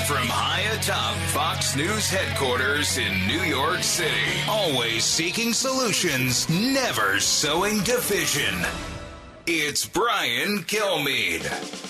from high atop Fox News headquarters in New York City. Always seeking solutions, never sowing division. It's Brian Kilmeade.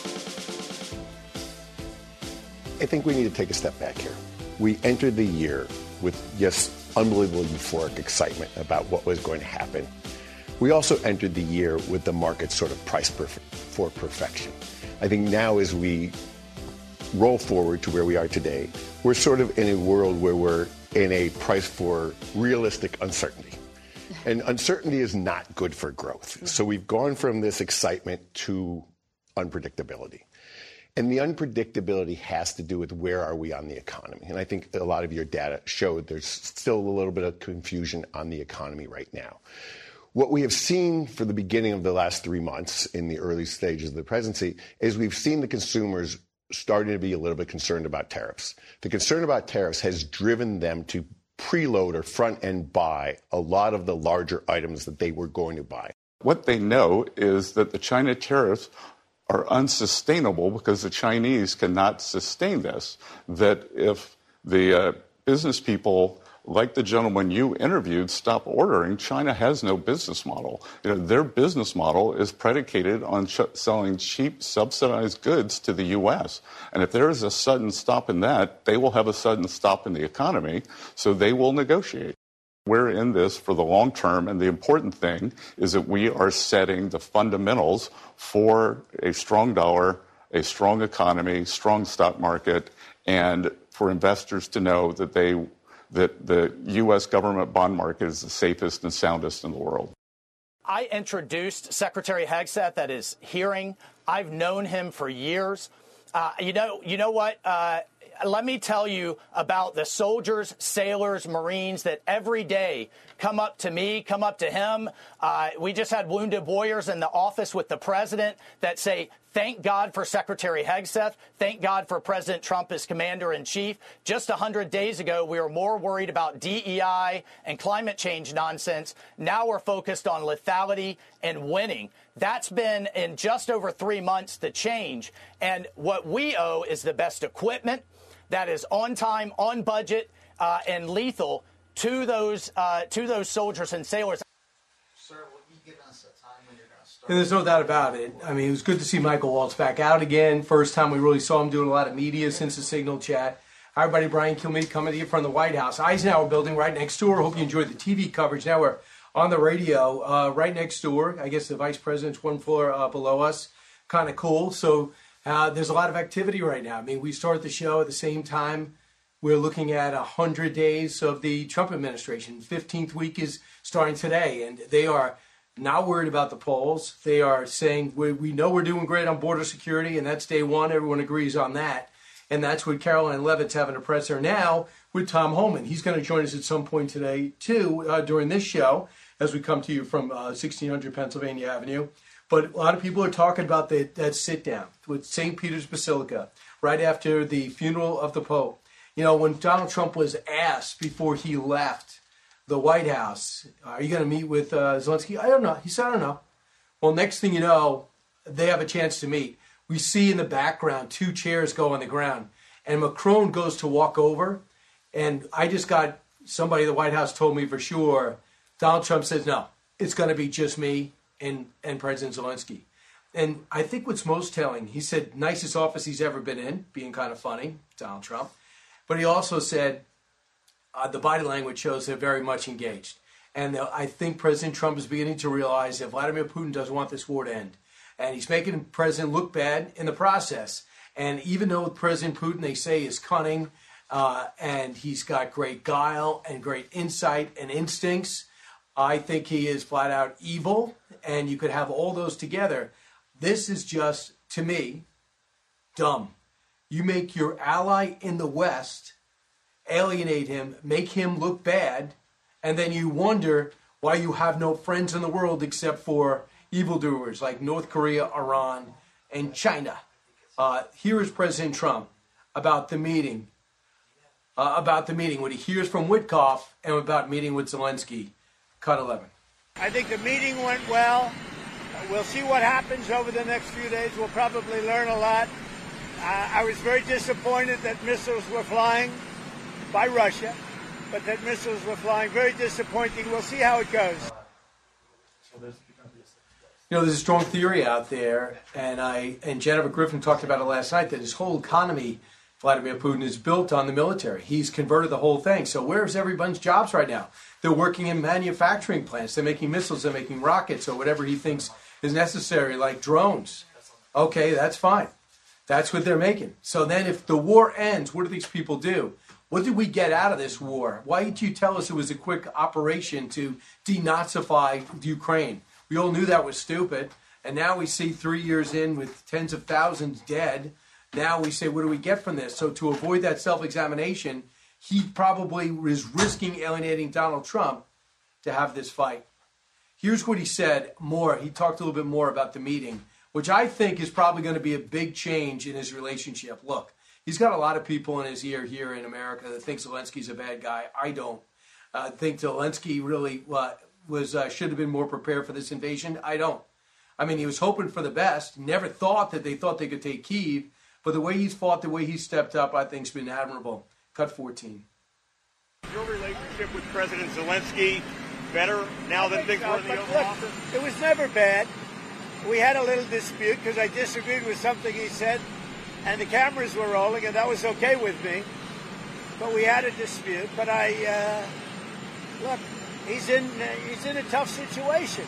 I think we need to take a step back here. We entered the year with just unbelievable euphoric excitement about what was going to happen. We also entered the year with the market sort of priced for perfection. I think now as we roll forward to where we are today, we're sort of in a world where we're in a price for realistic uncertainty. And uncertainty is not good for growth. So we've gone from this excitement to unpredictability. And the unpredictability has to do with where are we on the economy. And I think a lot of your data showed there's still a little bit of confusion on the economy right now. What we have seen for the beginning of the last 3 months in the early stages of the presidency is we've seen the consumers starting to be a little bit concerned about tariffs. The concern about tariffs has driven them to preload or front-end buy a lot of the larger items that they were going to buy. What they know is that the China tariffs are unsustainable because the Chinese cannot sustain this, that if the business people, like the gentleman you interviewed, stop ordering, China has no business model. Their business model is predicated on selling cheap, subsidized goods to the U.S. And if there is a sudden stop in that, they will have a sudden stop in the economy, so they will negotiate. We're in this for the long term, and the important thing is that we are setting the fundamentals for a strong dollar, a strong economy, strong stock market, and for investors to know that the U.S. government bond market is the safest and soundest in the world. I introduced Secretary Hegseth at his hearing. I've known him for years. You know what? Let me tell you about the soldiers, sailors, Marines that every day come up to me, come up to him. We just had wounded warriors in the office with the president that say, thank God for Secretary Hegseth. Thank God for President Trump as commander-in-chief. Just 100 days ago, we were more worried about DEI and climate change nonsense. Now we're focused on lethality and winning. That's been, in just over 3 months, the change. And what we owe is the best equipment that is on time, on budget, and lethal to those soldiers and sailors. Sir, will you give us a time when you're going to start? And there's no doubt about it. I mean, it was good to see Michael Waltz back out again. First time we really saw him doing a lot of media since the Signal chat. Hi, everybody. Brian Kilmeade coming to you from the White House. Eisenhower Building right next door. Hope you enjoyed the TV coverage. Now we're on the radio right next door. I guess the vice president's one floor below us. Kind of cool. So there's a lot of activity right now. I mean, we start the show at the same time. We're looking at 100 days of the Trump administration. 15th week is starting today, and they are not worried about the polls. They are saying, we know we're doing great on border security, and that's day one. Everyone agrees on that. And that's what Caroline Levitt's having a presser now with Tom Homan. He's going to join us at some point today, too, during this show, as we come to you from 1600 Pennsylvania Avenue. But a lot of people are talking about that sit-down with St. Peter's Basilica right after the funeral of the Pope. You know, when Donald Trump was asked before he left the White House, are you going to meet with Zelensky? I don't know. He said, I don't know. Well, next thing you know, they have a chance to meet. We see in the background 2 chairs go on the ground, and Macron goes to walk over, and I just got somebody at the White House told me for sure, Donald Trump says, no, it's going to be just me and President Zelensky. And I think what's most telling, he said nicest office he's ever been in, being kind of funny, Donald Trump. But he also said the body language shows they're very much engaged. And I think President Trump is beginning to realize that Vladimir Putin doesn't want this war to end. And he's making the president look bad in the process. And even though President Putin, they say, is cunning and he's got great guile and great insight and instincts, I think he is flat out evil. And you could have all those together. This is just, to me, dumb. You make your ally in the West alienate him, make him look bad, and then you wonder why you have no friends in the world except for evildoers like North Korea, Iran, and China. Here is President Trump about the meeting, what he hears from Witkoff, and about meeting with Zelensky. Cut 11. I think the meeting went well. We'll see what happens over the next few days. We'll probably learn a lot. I was very disappointed that missiles were flying by Russia, but that missiles were flying. Very disappointing. We'll see how it goes. You know, there's a strong theory out there, and Jennifer Griffin talked about it last night, that his whole economy, Vladimir Putin, is built on the military. He's converted the whole thing. So where's everyone's jobs right now? They're working in manufacturing plants. They're making missiles. They're making rockets or whatever he thinks is necessary, like drones. Okay, that's fine. That's what they're making. So then if the war ends, what do these people do? What did we get out of this war? Why did you tell us it was a quick operation to denazify Ukraine? We all knew that was stupid. And now we see 3 years in with tens of thousands dead. Now we say, what do we get from this? So to avoid that self-examination, he probably is risking alienating Donald Trump to have this fight. Here's what he said more. He talked a little bit more about the meeting, which I think is probably going to be a big change in his relationship. Look, he's got a lot of people in his ear here in America that think Zelensky's a bad guy. I don't. Think Zelensky really should have been more prepared for this invasion. I don't. I mean, he was hoping for the best. Never thought that they could take Kyiv. But the way he's fought, the way he's stepped up, I think has been admirable. Cut 14. Your relationship with President Zelensky better now than things were in the Oval Office? It was never bad. We had a little dispute because I disagreed with something he said, and the cameras were rolling, and that was okay with me. But we had a dispute. But look, he's in a tough situation.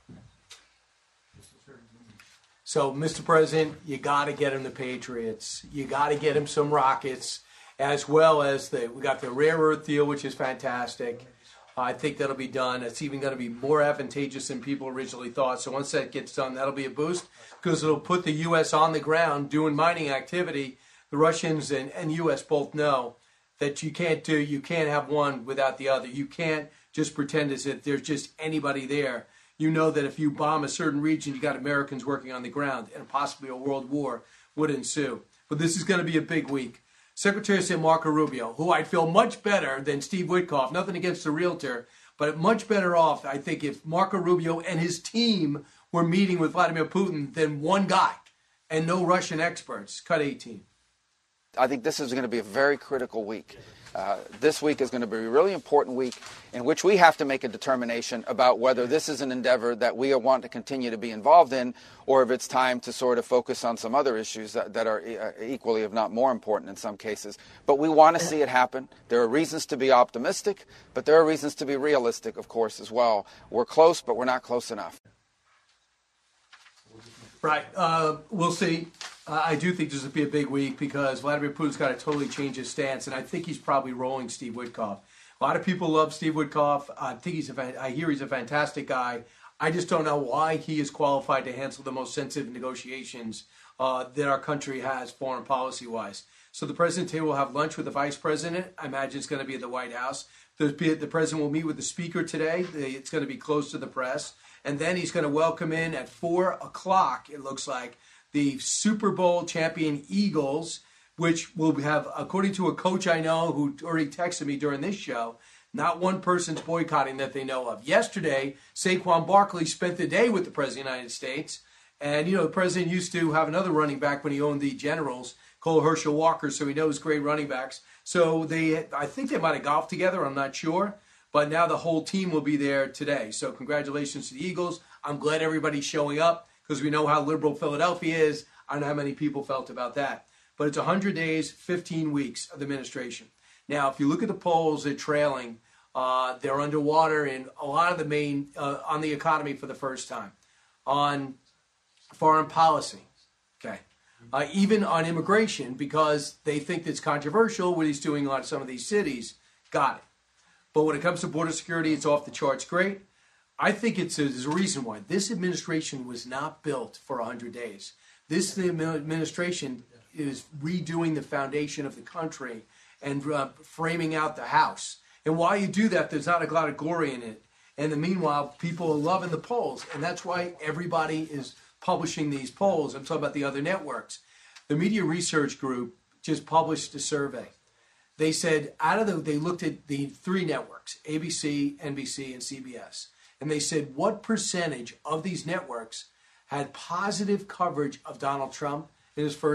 So, Mr. President, you got to get him the Patriots. You got to get him some rockets, as well as we got the rare earth deal, which is fantastic. I think that'll be done. It's even going to be more advantageous than people originally thought. So once that gets done, that'll be a boost because it'll put the U.S. on the ground doing mining activity. The Russians and U.S. both know that you can't have one without the other. You can't just pretend as if there's just anybody there. You know that if you bomb a certain region, you got Americans working on the ground, and possibly a world war would ensue. But this is going to be a big week. Secretary of State Marco Rubio, who I'd feel much better than Steve Witkoff, nothing against the realtor, but much better off, I think, if Marco Rubio and his team were meeting with Vladimir Putin than one guy and no Russian experts. Cut 18. I think this is going to be a very critical week. This week is going to be a really important week in which we have to make a determination about whether this is an endeavor that we want to continue to be involved in, or if it's time to sort of focus on some other issues that are equally, if not more important in some cases. But we want to see it happen. There are reasons to be optimistic, but there are reasons to be realistic, of course, as well. We're close, but we're not close enough. Right. We'll see. I do think this will be a big week because Vladimir Putin's got to totally change his stance, and I think he's probably rolling Steve Witkoff. A lot of people love Steve Witkoff. I hear he's a fantastic guy. I just don't know why he is qualified to handle the most sensitive negotiations that our country has foreign policy-wise. So the president today will have lunch with the vice president. I imagine it's going to be at the White House. The president will meet with the speaker today. It's going to be close to the press. And then he's going to welcome in at 4 o'clock, it looks like, the Super Bowl champion Eagles, which will have, according to a coach I know who already texted me during this show, not one person's boycotting that they know of. Yesterday, Saquon Barkley spent the day with the President of the United States. And, the President used to have another running back when he owned the Generals, Cole Herschel Walker, so he knows great running backs. So I think they might have golfed together, I'm not sure. But now the whole team will be there today. So congratulations to the Eagles. I'm glad everybody's showing up because we know how liberal Philadelphia is. I don't know how many people felt about that. But it's 100 days, 15 weeks of the administration. Now, if you look at the polls, they're trailing. They're underwater in a lot of the main, on the economy for the first time. On foreign policy, okay. Even on immigration, because they think it's controversial what he's doing on some of these cities. Got it. But when it comes to border security, it's off the charts great. I think there's a reason why. This administration was not built for 100 days. This administration is redoing the foundation of the country and framing out the house. And while you do that, there's not a lot of glory in it. And meanwhile, people are loving the polls. And that's why everybody is publishing these polls. I'm talking about the other networks. The Media Research Group just published a survey. They said they looked at the three networks, ABC, NBC, and CBS. And they said what percentage of these networks had positive coverage of Donald Trump in his first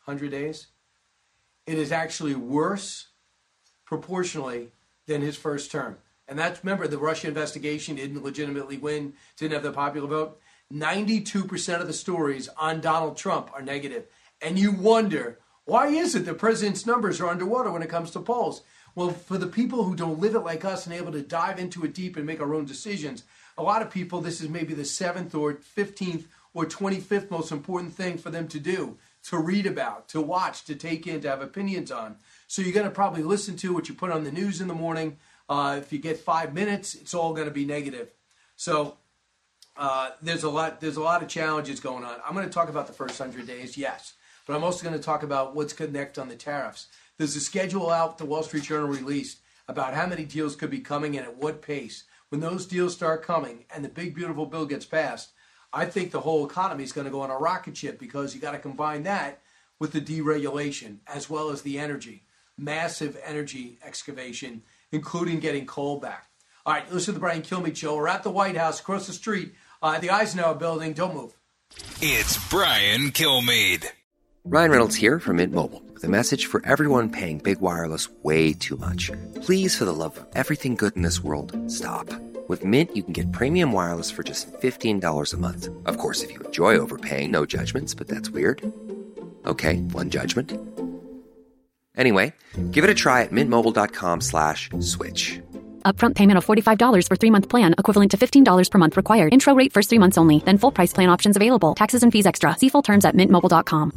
100 days, it is actually worse proportionally than his first term. And that's, remember, the Russia investigation didn't legitimately win, didn't have the popular vote. 92% of the stories on Donald Trump are negative. And you wonder, why is it the president's numbers are underwater when it comes to polls? Well, for the people who don't live it like us and able to dive into it deep and make our own decisions, a lot of people, this is maybe the 7th or 15th or 25th most important thing for them to do, to read about, to watch, to take in, to have opinions on. So you're going to probably listen to what you put on the news in the morning. If you get 5 minutes, it's all going to be negative. So there's a lot of challenges going on. I'm going to talk about the first 100 days, yes. But I'm also going to talk about what's next on the tariffs. There's a schedule out the Wall Street Journal released about how many deals could be coming and at what pace. When those deals start coming and the big, beautiful bill gets passed, I think the whole economy is going to go on a rocket ship, because you got to combine that with the deregulation as well as the energy. Massive energy excavation, including getting coal back. All right, listen to the Brian Kilmeade Show. We're at the White House across the street at the Eisenhower Building. Don't move. It's Brian Kilmeade. Ryan Reynolds here from Mint Mobile with a message for everyone paying big wireless way too much. Please, for the love of everything good in this world, stop. With Mint, you can get premium wireless for just $15 a month. Of course, if you enjoy overpaying, no judgments, but that's weird. Okay, one judgment. Anyway, give it a try at mintmobile.com/switch. Upfront payment of $45 for 3-month plan, equivalent to $15 per month required. Intro rate first 3 months only. Then full price plan options available. Taxes and fees extra. See full terms at mintmobile.com.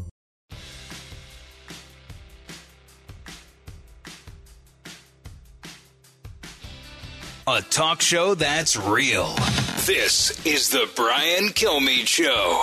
A talk show that's real. This is the Brian Kilmeade Show.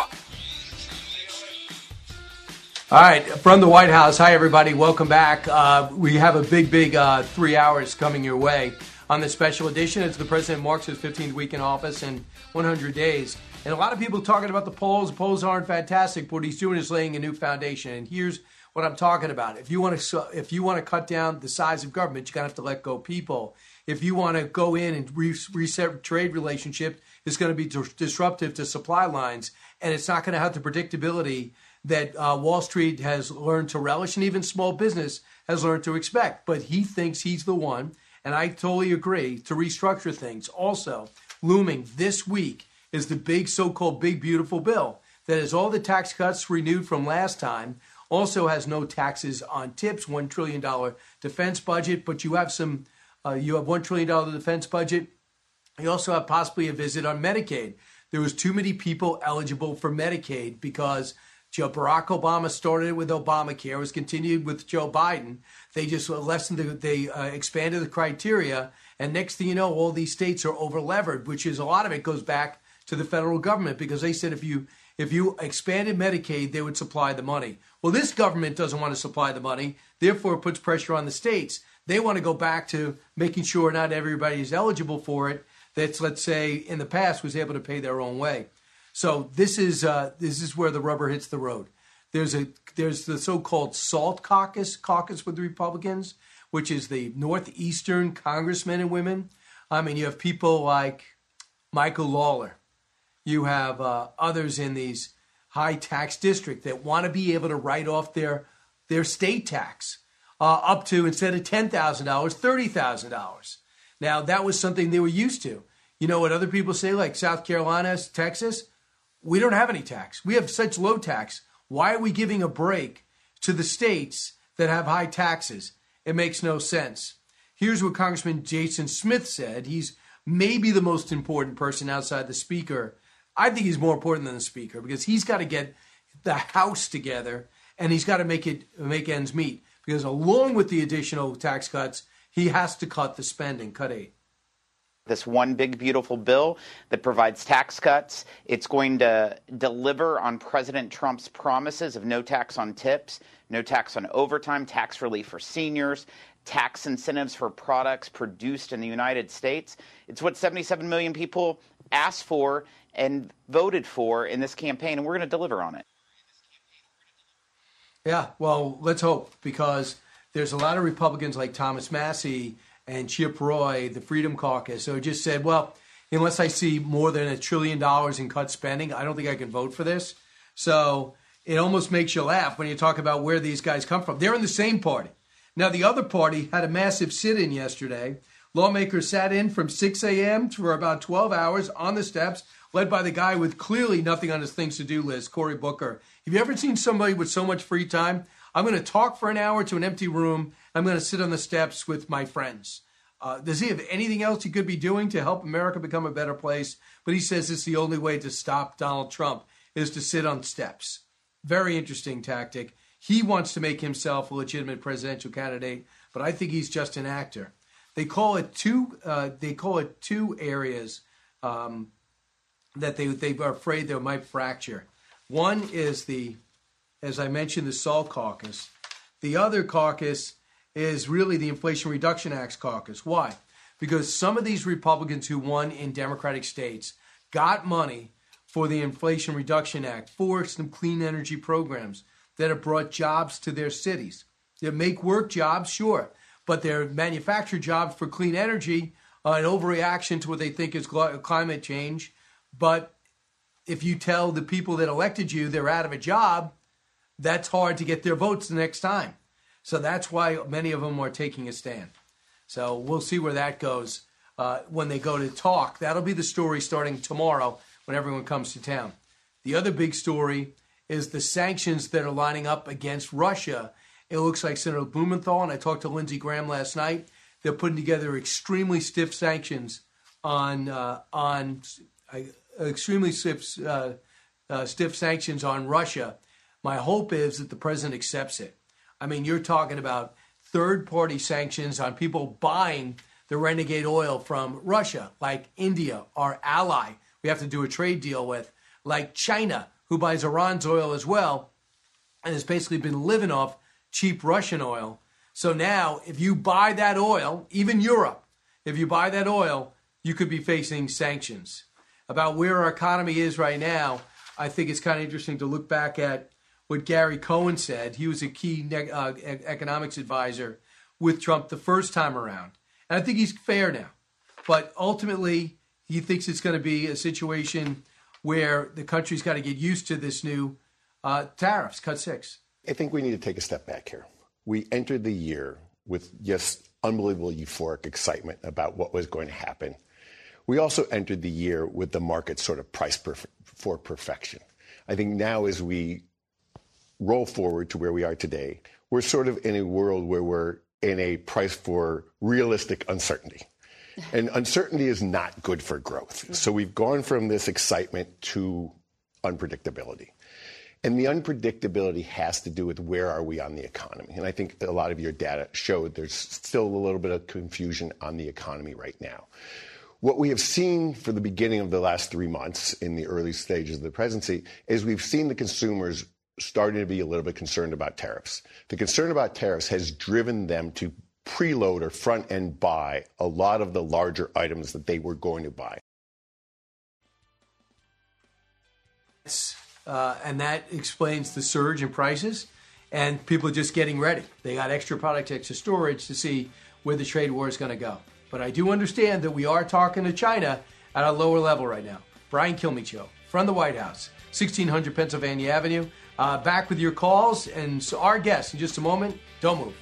All right, from the White House. Hi, everybody. Welcome back. We have a big 3 hours coming your way on this special edition. It's the President marks his 15th week in office in 100 days. And a lot of people talking about the polls. The polls aren't fantastic, but what he's doing is laying a new foundation. And here's what I'm talking about. If you want to cut down the size of government, you're going to have to let go people. If you want to go in and reset trade relationship, it's going to be disruptive to supply lines, and it's not going to have the predictability that Wall Street has learned to relish, and even small business has learned to expect. But he thinks he's the one, and I totally agree, to restructure things. Also, looming this week is the big so-called big beautiful bill that has all the tax cuts renewed from last time, also has no taxes on tips, $1 trillion defense budget, but you have you have $1 trillion defense budget. You also have possibly a visit on Medicaid. There was too many people eligible for Medicaid because Barack Obama started it with Obamacare. It was continued with Joe Biden. They just expanded the criteria. And next thing you know, all these states are over-levered, which is a lot of it goes back to the federal government, because they said if you expanded Medicaid, they would supply the money. Well, this government doesn't want to supply the money. Therefore, it puts pressure on the states. They want to go back to making sure not everybody is eligible for it. That's, let's say, in the past was able to pay their own way. So this is where the rubber hits the road. There's the so-called SALT caucus with the Republicans, which is the Northeastern congressmen and women. I mean, you have people like Michael Lawler. You have others in these high tax districts that want to be able to write off their state tax up to, instead of $10,000, $30,000. Now, that was something they were used to. You know what other people say, like South Carolina, Texas? We don't have any tax. We have such low tax. Why are we giving a break to the states that have high taxes? It makes no sense. Here's what Congressman Jason Smith said. He's maybe the most important person outside the Speaker. I think he's more important than the Speaker, because he's got to get the House together and he's got to make ends meet. Because along with the additional tax cuts, he has to cut the spending, cut 8. This one big, beautiful bill that provides tax cuts. It's going to deliver on President Trump's promises of no tax on tips, no tax on overtime, tax relief for seniors, tax incentives for products produced in the United States. It's what 77 million people asked for and voted for in this campaign, and we're going to deliver on it. Yeah, well, let's hope, because there's a lot of Republicans like Thomas Massie and Chip Roy, the Freedom Caucus, who just said, well, unless I see more than $1 trillion in cut spending, I don't think I can vote for this. So it almost makes you laugh when you talk about where these guys come from. They're in the same party. Now, the other party had a massive sit-in yesterday. Lawmakers sat in from 6 a.m. for about 12 hours on the steps, led by the guy with clearly nothing on his things-to-do list, Cory Booker. Have you ever seen somebody with so much free time? I'm going to talk for an hour to an empty room. I'm going to sit on the steps with my friends. Does he have anything else he could be doing to help America become a better place? But he says it's the only way to stop Donald Trump is to sit on steps. Very interesting tactic. He wants to make himself a legitimate presidential candidate, but I think he's just an actor. They call it two areas that they are afraid they might fracture. One is as I mentioned, the Salt Caucus. The other caucus is really the Inflation Reduction Act caucus. Why? Because some of these Republicans who won in Democratic states got money for the Inflation Reduction Act, for some clean energy programs that have brought jobs to their cities. They make work jobs, sure, but they're manufactured jobs for clean energy, an overreaction to what they think is climate change. But if you tell the people that elected you they're out of a job, that's hard to get their votes the next time. So that's why many of them are taking a stand. So we'll see where that goes when they go to talk. That'll be the story starting tomorrow when everyone comes to town. The other big story is the sanctions that are lining up against Russia. It looks like Senator Blumenthal, and I talked to Lindsey Graham last night, they're putting together extremely stiff sanctions stiff sanctions on Russia. My hope is that the president accepts it. I mean, you're talking about third-party sanctions on people buying the renegade oil from Russia, like India, our ally we have to do a trade deal with, like China, who buys Iran's oil as well, and has basically been living off cheap Russian oil. So now, if you buy that oil, even Europe, if you buy that oil, you could be facing sanctions. About where our economy is right now, I think it's kind of interesting to look back at what Gary Cohn said. He was a key economics advisor with Trump the first time around. And I think he's fair now. But ultimately, he thinks it's going to be a situation where the country's got to get used to this new tariffs, cut 6. I think we need to take a step back here. We entered the year with just unbelievable euphoric excitement about what was going to happen. We also entered the year with the market sort of priced for perfection. I think now as we roll forward to where we are today, we're sort of in a world where we're in a price for realistic uncertainty. And uncertainty is not good for growth. So we've gone from this excitement to unpredictability. And the unpredictability has to do with where are we on the economy. And I think a lot of your data showed there's still a little bit of confusion on the economy right now. What we have seen for the beginning of the last 3 months in the early stages of the presidency is we've seen the consumers starting to be a little bit concerned about tariffs. The concern about tariffs has driven them to preload or front-end buy a lot of the larger items that they were going to buy. And that explains the surge in prices, and people are just getting ready. They got extra product, extra storage to see where the trade war is going to go. But I do understand that we are talking to China at a lower level right now. Brian Kilmeade Show from the White House, 1600 Pennsylvania Avenue. Back with your calls and so our guests in just a moment. Don't move.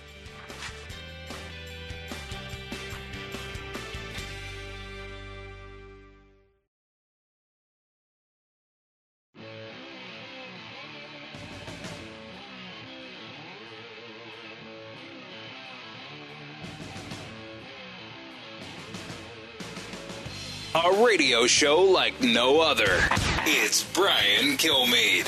A radio show like no other. It's Brian Kilmeade.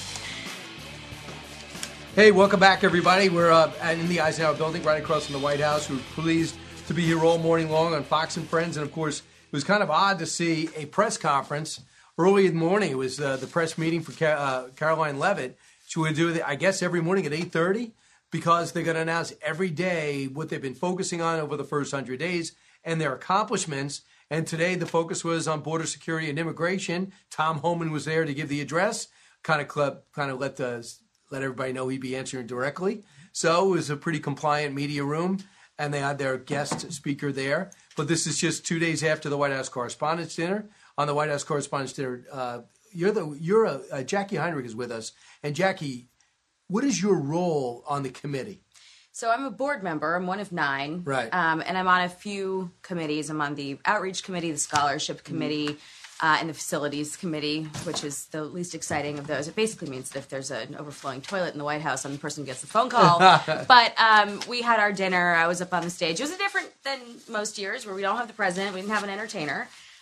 Hey, welcome back, everybody. We're in the Eisenhower building right across from the White House. We're pleased to be here all morning long on Fox and Friends. And, of course, it was kind of odd to see a press conference early in the morning. It was the press meeting for Caroline Leavitt. She would do it, I guess, every morning at 8:30 because they're going to announce every day what they've been focusing on over the first 100 days and their accomplishments. And today the focus was on border security and immigration. Tom Homan was there to give the address, kind of let everybody know he'd be answering directly. So it was a pretty compliant media room, and they had their guest speaker there. But this is just 2 days after the White House Correspondents' Dinner. On the White House Correspondents' Dinner, Jackie Heinrich is with us, and Jackie, what is your role on the committee? So I'm a board member. I'm one of 9. Right. And I'm on a few committees. I'm on the Outreach Committee, the Scholarship Committee, and the Facilities Committee, which is the least exciting of those. It basically means that if there's an overflowing toilet in the White House, I'm the person who gets the phone call. But we had our dinner. I was up on the stage. It was different than most years where we don't have the president. We didn't have an entertainer.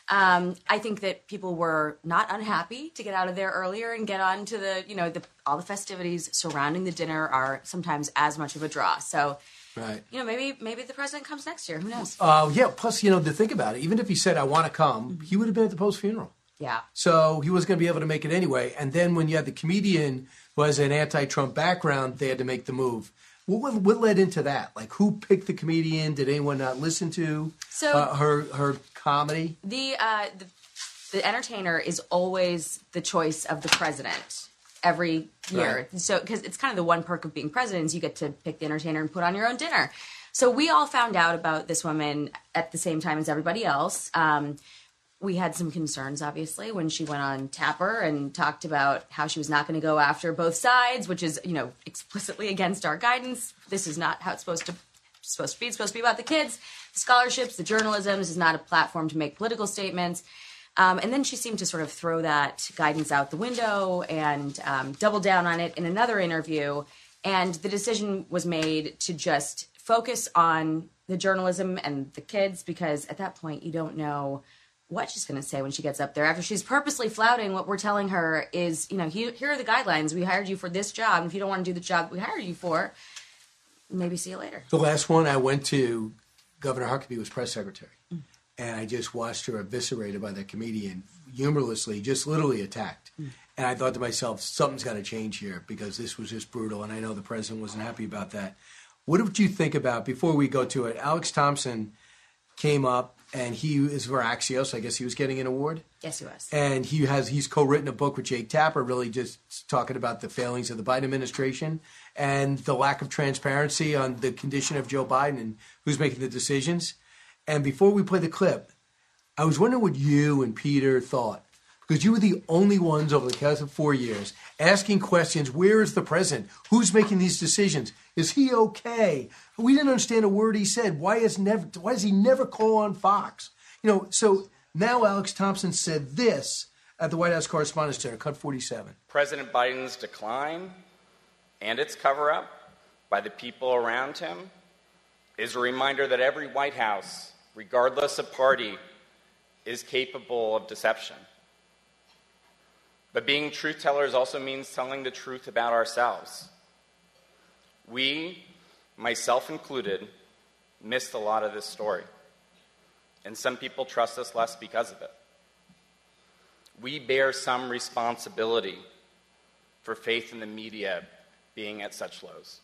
I think that people were not unhappy to get out of there earlier and get on to all the festivities surrounding the dinner are sometimes as much of a draw. So, right. Maybe the president comes next year. Who knows? Yeah. Plus, to think about it, even if he said, I want to come, he would have been at the Post funeral. Yeah. So he wasn't going to be able to make it anyway. And then when you had the comedian who has an anti-Trump background, they had to make the move. What led into that? Like, who picked the comedian? Did anyone not listen to her comedy? The entertainer is always the choice of the president every year. Right. So because it's kind of the one perk of being president is you get to pick the entertainer and put on your own dinner. So we all found out about this woman at the same time as everybody else. We had some concerns, obviously, when she went on Tapper and talked about how she was not going to go after both sides, which is, explicitly against our guidance. This is not how it's supposed to be. It's supposed to be about the kids, the scholarships, the journalism. This is not a platform to make political statements. And then she seemed to sort of throw that guidance out the window and double down on it in another interview. And the decision was made to just focus on the journalism and the kids because at that point you don't know what she's going to say when she gets up there. After she's purposely flouting what we're telling her is, here are the guidelines. We hired you for this job. And if you don't want to do the job we hired you for, maybe see you later. The last one I went to, Governor Huckabee was press secretary. And I just watched her eviscerated by that comedian, humorlessly, just literally attacked. And I thought to myself, something's got to change here because this was just brutal. And I know the president wasn't happy about that. What did you think about, before we go to it, Alex Thompson came up, and he is for Axios. I guess he was getting an award. Yes, he was. And he's co-written a book with Jake Tapper, really just talking about the failings of the Biden administration and the lack of transparency on the condition of Joe Biden and who's making the decisions. And before we play the clip, I was wondering what you and Peter thought. Because you were the only ones over the course of 4 years asking questions. Where is the president? Who's making these decisions? Is he okay? We didn't understand a word he said. Why does he never call on Fox? So now Alex Thompson said this at the White House Correspondents' Center, cut 47. President Biden's decline and its cover-up by the people around him is a reminder that every White House, regardless of party, is capable of deception. But being truth tellers also means telling the truth about ourselves. We, myself included, missed a lot of this story. And some people trust us less because of it. We bear some responsibility for faith in the media being at such lows.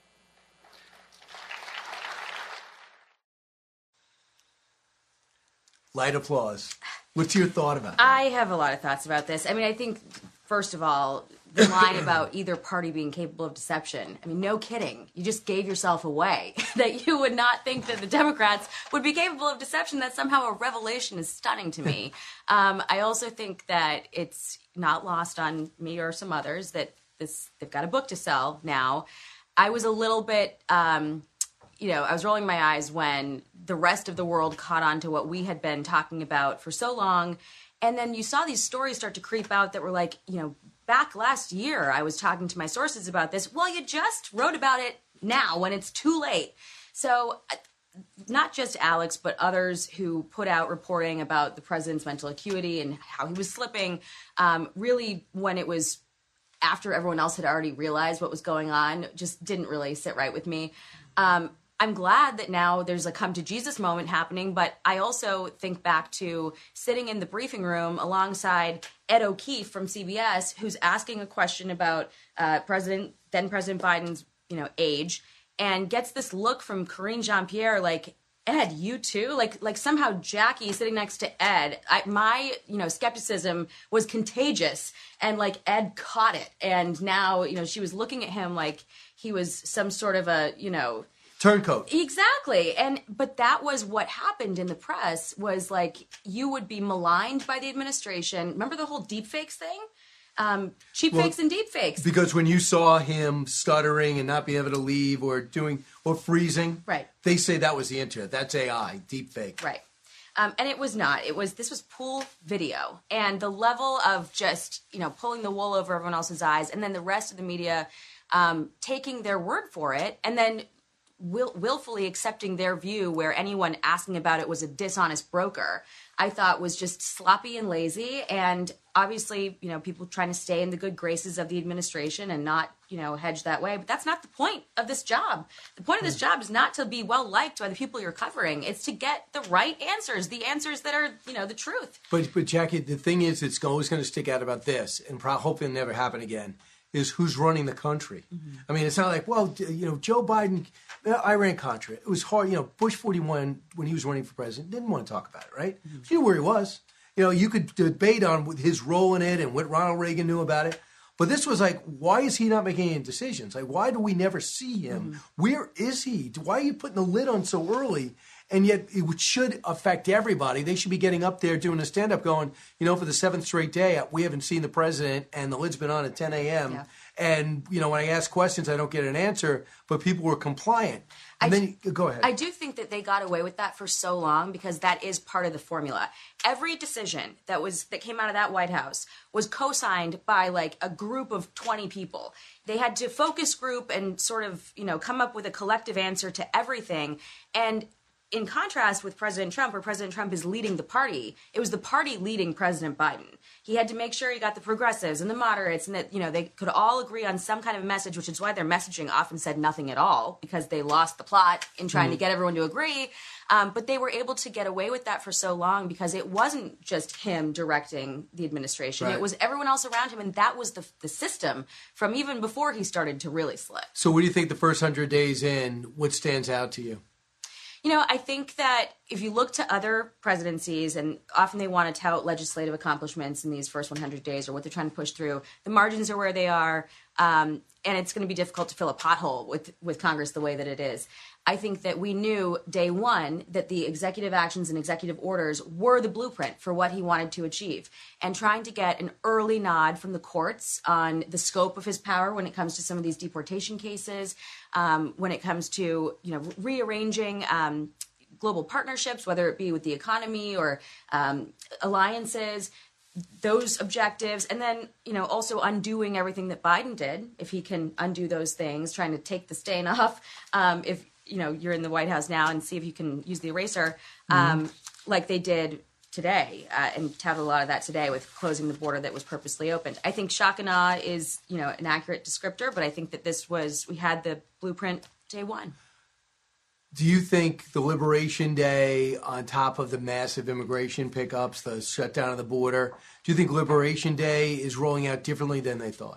Light applause. What's your thought about that? I have a lot of thoughts about this. I mean, I think, first of all, the line about either party being capable of deception, I mean, no kidding. You just gave yourself away. That you would not think that the Democrats would be capable of deception. That's somehow a revelation is stunning to me. I also think that it's not lost on me or some others that they've got a book to sell now. I was a little bit... I was rolling my eyes when the rest of the world caught on to what we had been talking about for so long. And then you saw these stories start to creep out that were like, back last year, I was talking to my sources about this. Well, you just wrote about it now when it's too late. So not just Alex, but others who put out reporting about the president's mental acuity and how he was slipping, really when it was after everyone else had already realized what was going on, just didn't really sit right with me. I'm glad that now there's a come to Jesus moment happening, but I also think back to sitting in the briefing room alongside Ed O'Keefe from CBS, who's asking a question about then President Biden's age, and gets this look from Karine Jean-Pierre like, Ed, you too? Like somehow Jackie sitting next to Ed, my skepticism was contagious, and like Ed caught it, and now she was looking at him like he was some sort of a Turncoat. Exactly. But that was what happened in the press, was like you would be maligned by the administration. Remember the whole deepfakes thing? Fakes and deepfakes. Because when you saw him stuttering and not being able to leave or freezing, right, they say that was the internet. That's AI, deepfake. Right. And it was not. This was pool video. And the level of just, pulling the wool over everyone else's eyes, and then the rest of the media taking their word for it, and then willfully accepting their view where anyone asking about it was a dishonest broker, I thought was just sloppy and lazy. And obviously, people trying to stay in the good graces of the administration and not, hedge that way. But that's not the point of this job. The point of this job is not to be well liked by the people you're covering. It's to get the right answers, the answers that are, the truth. But Jackie, the thing is, it's always going to stick out about this, and hopefully it'll never happen again, is who's running the country. Mm-hmm. I mean, it's not like, Joe Biden, Iran-Contra. It was hard. Bush 41, when he was running for president, didn't want to talk about it, right? Mm-hmm. He knew where he was. You could debate on his role in it and what Ronald Reagan knew about it. But this was like, why is he not making any decisions? Like, why do we never see him? Mm-hmm. Where is he? Why are you putting the lid on so early? And yet it should affect everybody. They should be getting up there doing a stand-up going, for the seventh straight day, we haven't seen the president and the lid's been on at 10 a.m. Yeah. And, when I ask questions, I don't get an answer, but people were compliant. And go ahead. I do think that they got away with that for so long because that is part of the formula. Every decision that came out of that White House was co-signed by like a group of 20 people. They had to focus group and sort of, come up with a collective answer to everything. And in contrast with President Trump, where President Trump is leading the party, it was the party leading President Biden. He had to make sure he got the progressives and the moderates and that, they could all agree on some kind of message, which is why their messaging often said nothing at all because they lost the plot in trying to get everyone to agree. But they were able to get away with that for so long because it wasn't just him directing the administration. Right. It was everyone else around him, and that was the system from even before he started to really slip. So what do you think the first 100 days in, what stands out to you? I think that if you look to other presidencies, and often they want to tout legislative accomplishments in these first 100 days or what they're trying to push through, the margins are where they are, and it's going to be difficult to fill a pothole with Congress the way that it is. I think that we knew day one that the executive actions and executive orders were the blueprint for what he wanted to achieve. And trying to get an early nod from the courts on the scope of his power when it comes to some of these deportation cases, when it comes to rearranging global partnerships, whether it be with the economy or alliances, those objectives, and then, also undoing everything that Biden did, if he can undo those things, trying to take the stain off, if you're in the White House now, and see if you can use the eraser like they did today, and touted a lot of that today with closing the border that was purposely opened. I think shock and awe is, an accurate descriptor, but I think that we had the blueprint day one. Do you think the Liberation Day, on top of the massive immigration pickups, the shutdown of the border, do you think Liberation Day is rolling out differently than they thought?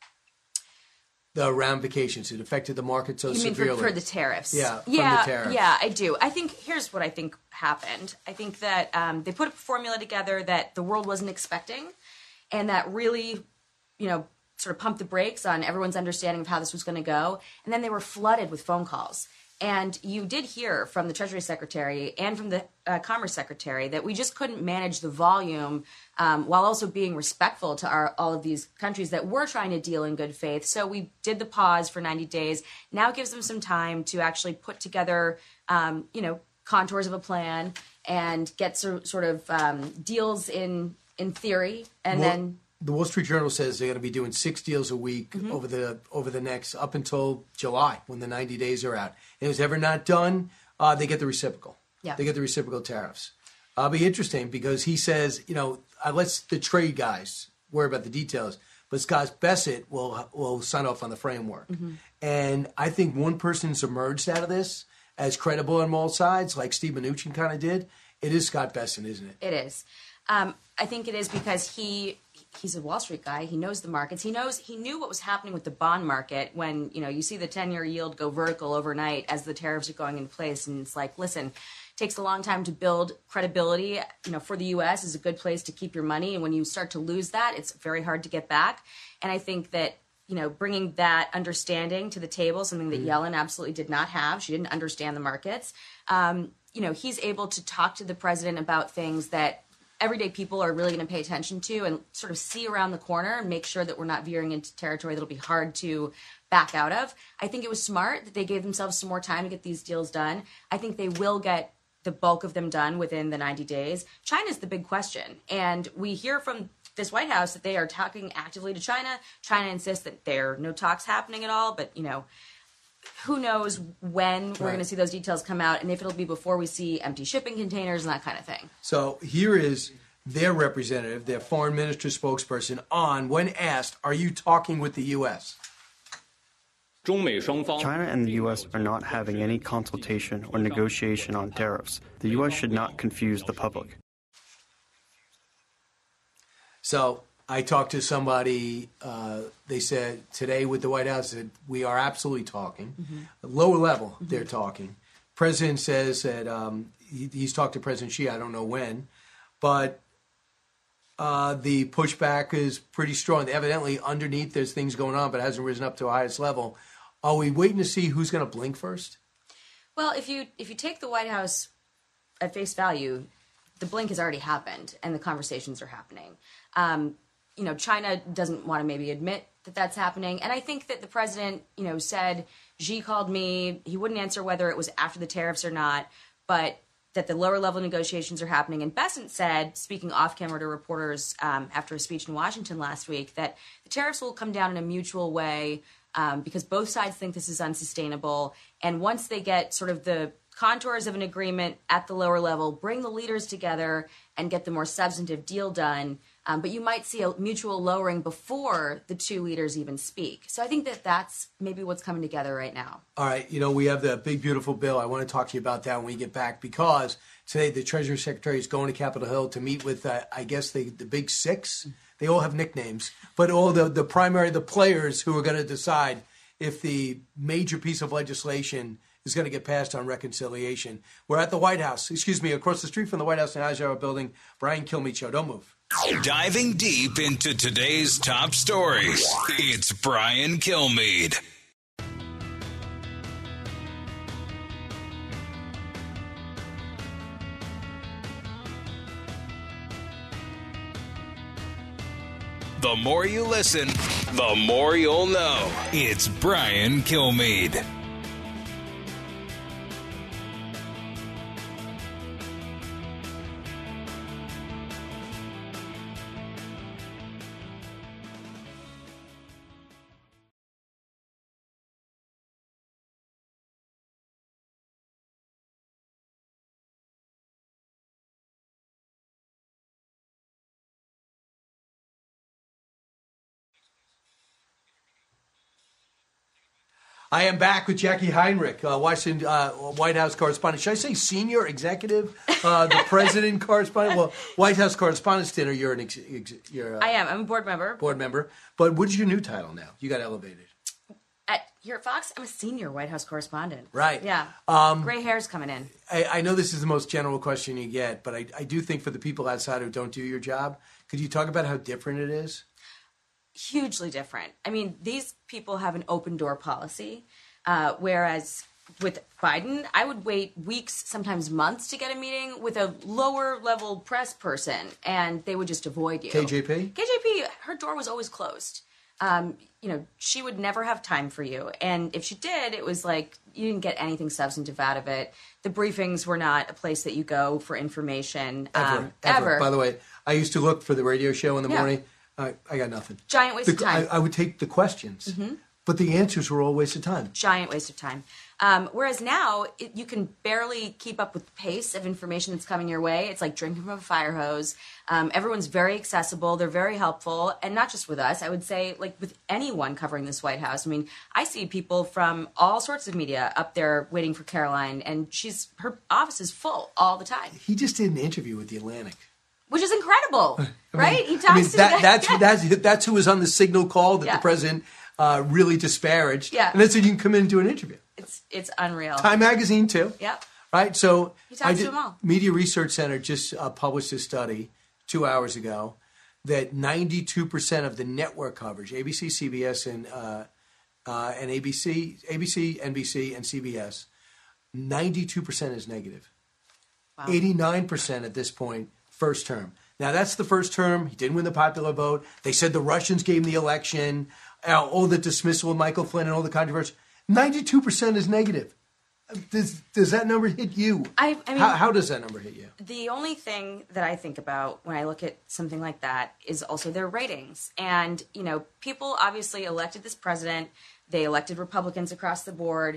The ramifications, it affected the market so severely. You mean for the tariffs? Yeah, from the tariffs. Yeah, I do. Here's what I think happened. I think that they put a formula together that the world wasn't expecting, and that really, sort of pumped the brakes on everyone's understanding of how this was going to go. And then they were flooded with phone calls. And you did hear from the Treasury Secretary and from the Commerce Secretary that we just couldn't manage the volume while also being respectful to all of these countries that were trying to deal in good faith. So we did the pause for 90 days. Now it gives them some time to actually put together, contours of a plan and get sort of deals in theory. And then the Wall Street Journal says they're going to be doing 6 deals a week over the next up until July when the 90 days are out. And if it's ever not done, they get the reciprocal. Yeah. They get the reciprocal tariffs. It'll be interesting because he says, let's the trade guys worry about the details, but Scott Bessent will sign off on the framework. Mm-hmm. And I think one person's emerged out of this as credible on all sides, like Steve Mnuchin kind of did. It is Scott Bessent, isn't it? It is. I think it is because he's a Wall Street guy. He knows the markets. He knew what was happening with the bond market when, you see the 10-year yield go vertical overnight as the tariffs are going into place. And it's like, listen, it takes a long time to build credibility. For the U.S. is a good place to keep your money. And when you start to lose that, it's very hard to get back. And I think that bringing that understanding to the table, something that Yellen absolutely did not have. She didn't understand the markets. He's able to talk to the president about things that everyday people are really going to pay attention to and sort of see around the corner and make sure that we're not veering into territory that'll be hard to back out of. I think it was smart that they gave themselves some more time to get these deals done. I think they will get the bulk of them done within the 90 days. China's the big question. And we hear from this White House that they are talking actively to China. China insists that there are no talks happening at all, but, who knows when we're going to see those details come out and if it'll be before we see empty shipping containers and that kind of thing. So here is their representative, their foreign minister spokesperson, when asked, are you talking with the U.S.? China and the U.S. are not having any consultation or negotiation on tariffs. The U.S. should not confuse the public. So I talked to somebody, they said today with the White House that we are absolutely talking. Lower level, they're talking. President says that he's talked to President Xi, I don't know when, but the pushback is pretty strong. Evidently, underneath there's things going on, but it hasn't risen up to the highest level. Are we waiting to see who's going to blink first? Well, if you take the White House at face value, the blink has already happened and the conversations are happening. China doesn't want to maybe admit that that's happening. And I think that the president, said, Xi called me. He wouldn't answer whether it was after the tariffs or not, but that the lower level negotiations are happening. And Bessent said, speaking off camera to reporters after a speech in Washington last week, that the tariffs will come down in a mutual way because both sides think this is unsustainable. And once they get sort of the contours of an agreement at the lower level, bring the leaders together and get the more substantive deal done. But you might see a mutual lowering before the two leaders even speak. So I think that that's maybe what's coming together right now. All right. We have the big, beautiful bill. I want to talk to you about that when we get back because today the Treasury Secretary is going to Capitol Hill to meet with, I guess, the big six. They all have nicknames, but all the players who are going to decide if the major piece of legislation is going to get passed on reconciliation. We're at the White House, across the street from the White House in Eisenhower Building. Brian Kilmeade Show. Don't move. Diving deep into today's top stories, it's Brian Kilmeade. The more you listen, the more you'll know. It's Brian Kilmeade. I am back with Jackie Heinrich, Washington White House correspondent. Should I say senior executive, the president correspondent? Well, White House Correspondents' Dinner, you're I am. I'm a board member. Board member. But what is your new title now? You got elevated. Here at Fox, I'm a senior White House correspondent. Right. Yeah. Gray hair's coming in. I know this is the most general question you get, but I do think for the people outside who don't do your job, could you talk about how different it is? Hugely different. I mean, these people have an open door policy, whereas with Biden, I would wait weeks, sometimes months to get a meeting with a lower level press person, and they would just avoid you. KJP, her door was always closed. She would never have time for you. And if she did, it was like you didn't get anything substantive out of it. The briefings were not a place that you go for information. Ever. By the way, I used to look for the radio show in the morning. I got nothing. Giant waste of time. I would take the questions, but the answers were all a waste of time. Giant waste of time. Whereas now, you can barely keep up with the pace of information that's coming your way. It's like drinking from a fire hose. Everyone's very accessible. They're very helpful. And not just with us. I would say, like, with anyone covering this White House. I mean, I see people from all sorts of media up there waiting for Caroline, and her office is full all the time. He just did an interview with The Atlantic. Which is incredible, right? He talks to that's who was on the signal call that the president really disparaged. Yeah. And that's when you can come in and do an interview. It's unreal. Time Magazine, too. Yep. Right? So he talks to them all. Media Research Center just published a study 2 hours ago that 92% of the network coverage, ABC, CBS, and ABC, NBC, and CBS, 92% is negative. Wow. 89% at this point, first term. Now, that's the first term. He didn't win the popular vote. They said the Russians gave him the election. All the dismissal of Michael Flynn and all the controversy. 92% is negative. Does that number hit you? I mean, how does that number hit you? The only thing that I think about when I look at something like that is also their ratings. And, people obviously elected this president. They elected Republicans across the board.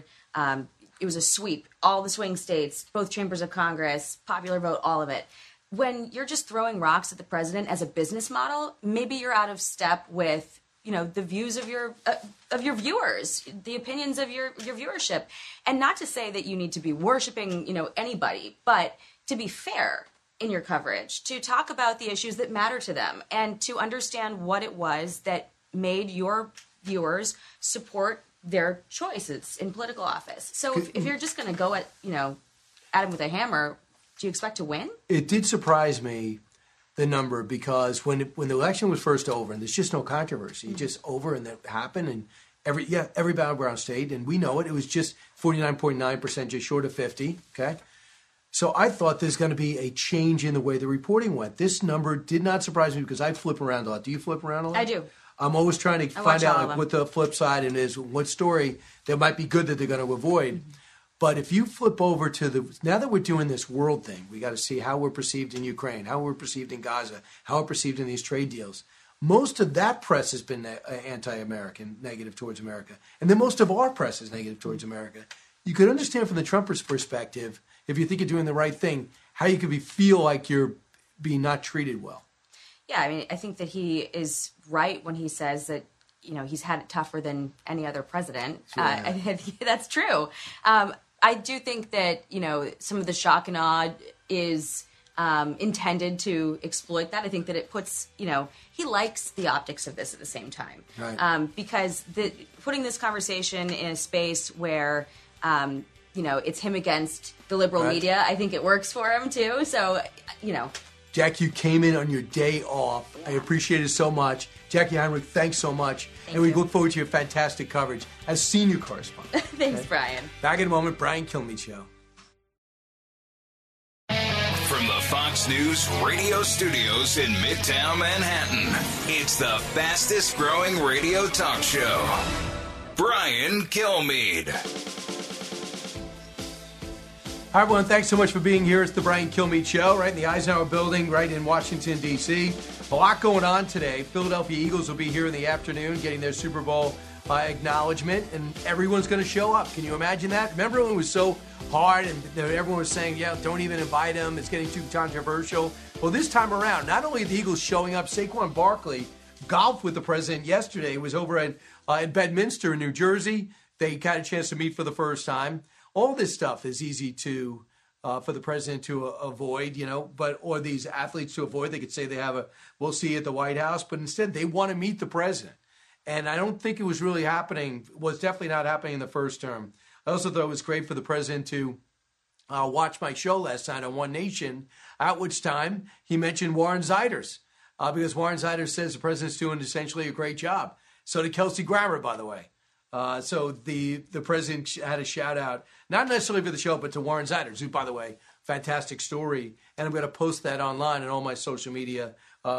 It was a sweep. All the swing states, both chambers of Congress, popular vote, all of it. When you're just throwing rocks at the president as a business model, maybe you're out of step with the views of your viewers, the opinions of your viewership. And not to say that you need to be worshiping, anybody, but to be fair in your coverage, to talk about the issues that matter to them and to understand what it was that made your viewers support their choices in political office. So if you're just going to go at him with a hammer, do you expect to win? It did surprise me, the number, because when the election was first over, and there's just no controversy, just over, and that happened, and every battleground state, and we know it was just 49.9%, just short of 50, okay? So I thought there's going to be a change in the way the reporting went. This number did not surprise me because I flip around a lot. Do you flip around a lot? I do. I'm always trying to find out what the flip side is, what story that might be good that they're going to avoid. Mm-hmm. But if you flip over to now that we're doing this world thing, we got to see how we're perceived in Ukraine, how we're perceived in Gaza, how we're perceived in these trade deals. Most of that press has been anti-American, negative towards America. And then most of our press is negative towards America. You could understand from the Trumpers' perspective, if you think you're doing the right thing, how you could feel like you're being not treated well. Yeah, I mean, I think that he is right when he says that, he's had it tougher than any other president. Sure. That's true. I do think that, some of the shock and awe is intended to exploit that. I think that it puts, he likes the optics of this at the same time. Right. Because putting this conversation in a space where, it's him against the liberal media, I think it works for him too. So, Jack, you came in on your day off. Yeah. I appreciate it so much. Jackie Heinrich, thanks so much. And we look forward to your fantastic coverage as senior correspondent. Thanks, okay? Brian. Back in a moment, Brian Kilmeade Show. From the Fox News radio studios in Midtown Manhattan, it's the fastest growing radio talk show. Brian Kilmeade. Hi, everyone. Thanks so much for being here. It's the Brian Kilmeade Show, right in the Eisenhower Building, right in Washington, D.C. A lot going on today. Philadelphia Eagles will be here in the afternoon getting their Super Bowl acknowledgement, and everyone's going to show up. Can you imagine that? Remember when it was so hard and everyone was saying, don't even invite them. It's getting too controversial. Well, this time around, not only are the Eagles showing up, Saquon Barkley golfed with the president yesterday. He was over at Bedminster in New Jersey. They got a chance to meet for the first time. All this stuff is easy to for the president to avoid, or these athletes to avoid. They could say they have we'll see you at the White House, but instead they want to meet the president. And I don't think it was really happening, was definitely not happening in the first term. I also thought it was great for the president to watch my show last night on One Nation, at which time he mentioned Warren Zeiders, because Warren Zeiders says the president's doing essentially a great job. So did Kelsey Grammer, by the way. So the president had a shout out, not necessarily for the show, but to Warren Zeiders, who, by the way, fantastic story. And I'm going to post that online on all my social media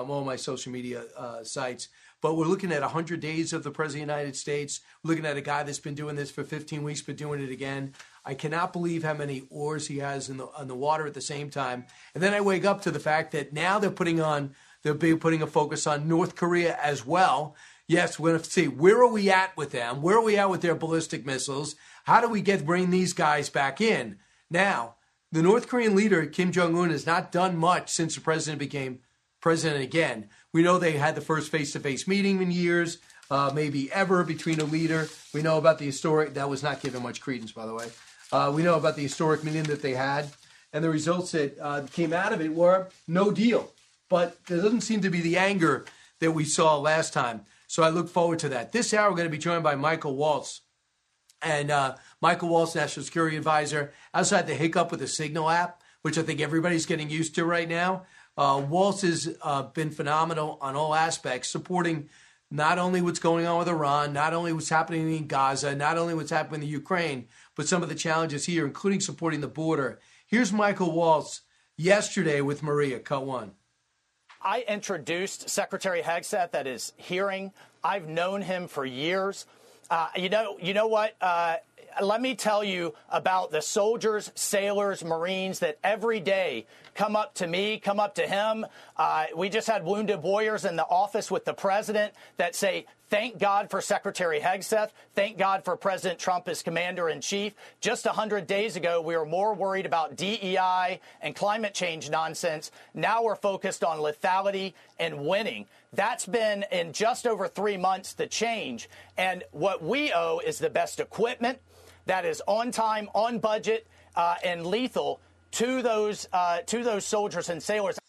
sites. But we're looking at 100 days of the President of the United States. We're looking at a guy that's been doing this for 15 weeks, but doing it again. I cannot believe how many oars he has on the water at the same time. And then I wake up to the fact that now they're putting a focus on North Korea as well. Yes, we're going to see where are we at with them? Where are we at with their ballistic missiles? How do we bring these guys back in? Now, the North Korean leader, Kim Jong-un, has not done much since the president became president again. We know they had the first face-to-face meeting in years, maybe ever, between a leader. We know about the historic, that was not given much credence, by the way. We know about the historic meeting that they had, and the results that came out of it were no deal. But there doesn't seem to be the anger that we saw last time. So I look forward to that. This hour, we're going to be joined by Michael Waltz. And Michael Waltz, National Security Advisor, also had the hiccup with the Signal app, which I think everybody's getting used to right now. Waltz has been phenomenal on all aspects, supporting not only what's going on with Iran, not only what's happening in Gaza, not only what's happening in Ukraine, but some of the challenges here, including supporting the border. Here's Michael Waltz yesterday with Maria, cut one. I introduced Secretary Hegseth at his hearing. I've known him for years. You know what? Let me tell you about the soldiers, sailors, Marines that every day come up to me, come up to him. We just had wounded warriors in the office with the president that say, thank God for Secretary Hegseth. Thank God for President Trump as commander-in-chief. Just 100 days ago, we were more worried about DEI and climate change nonsense. Now we're focused on lethality and winning. That's been, in just over 3 months, the change. And what we owe is the best equipment that is on time, on budget, and lethal to those soldiers and sailors.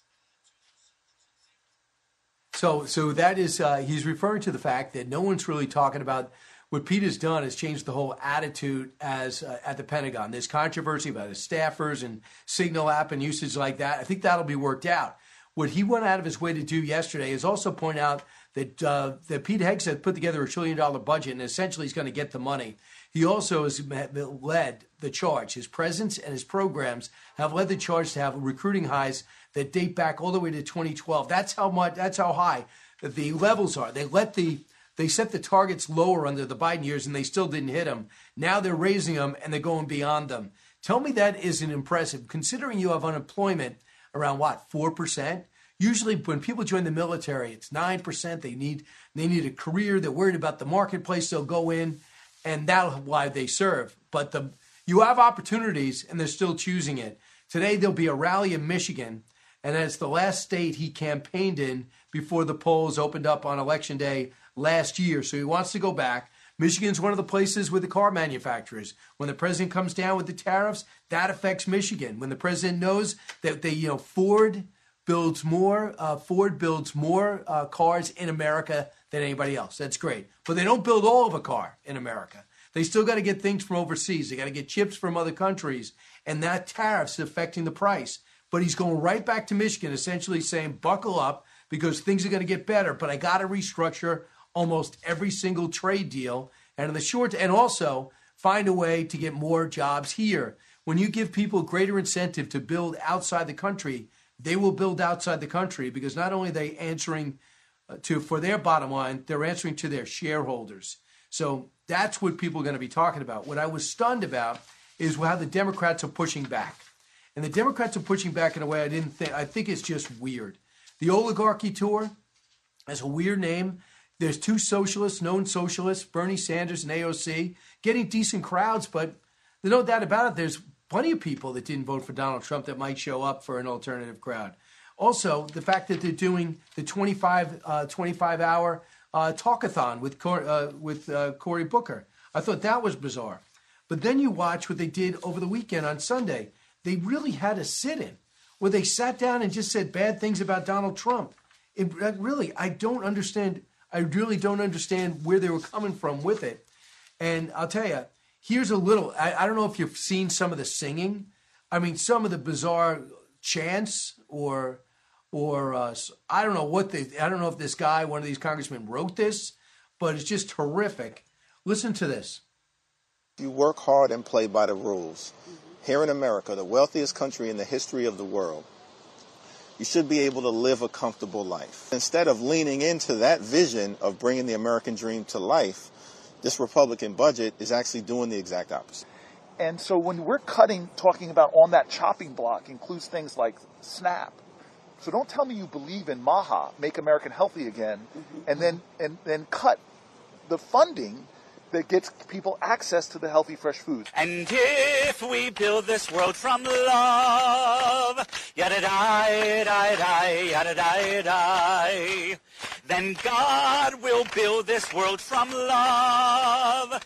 So that is, he's referring to the fact that no one's really talking about what Pete has done has changed the whole attitude as at the Pentagon. There's controversy about his staffers and Signal app and usage like that. I think that'll be worked out. What he went out of his way to do yesterday is also point out that Pete Hegseth put together $1 trillion budget and essentially he's going to get the money. He also has led the charge. His presence and his programs have led the charge to have recruiting highs that date back all the way to 2012. That's how high the levels are. They set the targets lower under the Biden years and they still didn't hit them. Now they're raising them and they're going beyond them. Tell me that isn't impressive, considering you have unemployment around 4%. Usually when people join the military, it's 9%. They need a career. They're worried about the marketplace they'll go in, and that's why they serve. But you have opportunities, and they're still choosing it. Today there'll be a rally in Michigan, and it's the last state he campaigned in before the polls opened up on Election Day last year. So he wants to go back. Michigan's one of the places with the car manufacturers. When the president comes down with the tariffs, that affects Michigan. When the president knows that Ford builds more cars in America than anybody else. That's great. But they don't build all of a car in America. They still got to get things from overseas. They got to get chips from other countries. And that tariff's affecting the price. But he's going right back to Michigan, essentially saying, buckle up because things are going to get better. But I got to restructure almost every single trade deal. And and also find a way to get more jobs here. When you give people greater incentive to build outside the country, they will build outside the country because not only are they answering for their bottom line, they're answering to their shareholders. So that's what people are going to be talking about. What I was stunned about is how the Democrats are pushing back. And the Democrats are pushing back in a way I think it's just weird. The Oligarchy Tour has a weird name. There's two socialists, known socialists, Bernie Sanders and AOC, getting decent crowds, but there's no doubt about it. There's plenty of people that didn't vote for Donald Trump that might show up for an alternative crowd. Also, the fact that they're doing the 25-hour talkathon with Cory Booker. I thought that was bizarre. But then you watch what they did over the weekend on Sunday. They really had a sit-in where they sat down and just said bad things about Donald Trump. I really don't understand where they were coming from with it. And I'll tell you, here's a little, I don't know if you've seen some of the singing. I mean, some of the bizarre chants or I don't know if this guy, one of these congressmen wrote this, but it's just horrific. Listen to this. You work hard and play by the rules. Here in America, the wealthiest country in the history of the world, you should be able to live a comfortable life. Instead of leaning into that vision of bringing the American dream to life, this Republican budget is actually doing the exact opposite. And so when we're talking about on that chopping block includes things like SNAP. So don't tell me you believe in MAHA, Make America Healthy Again, and then cut the funding that gets people access to the healthy, fresh foods. And if we build this world from love, yada-da-da-da, yada-da-da, then God will build this world from love.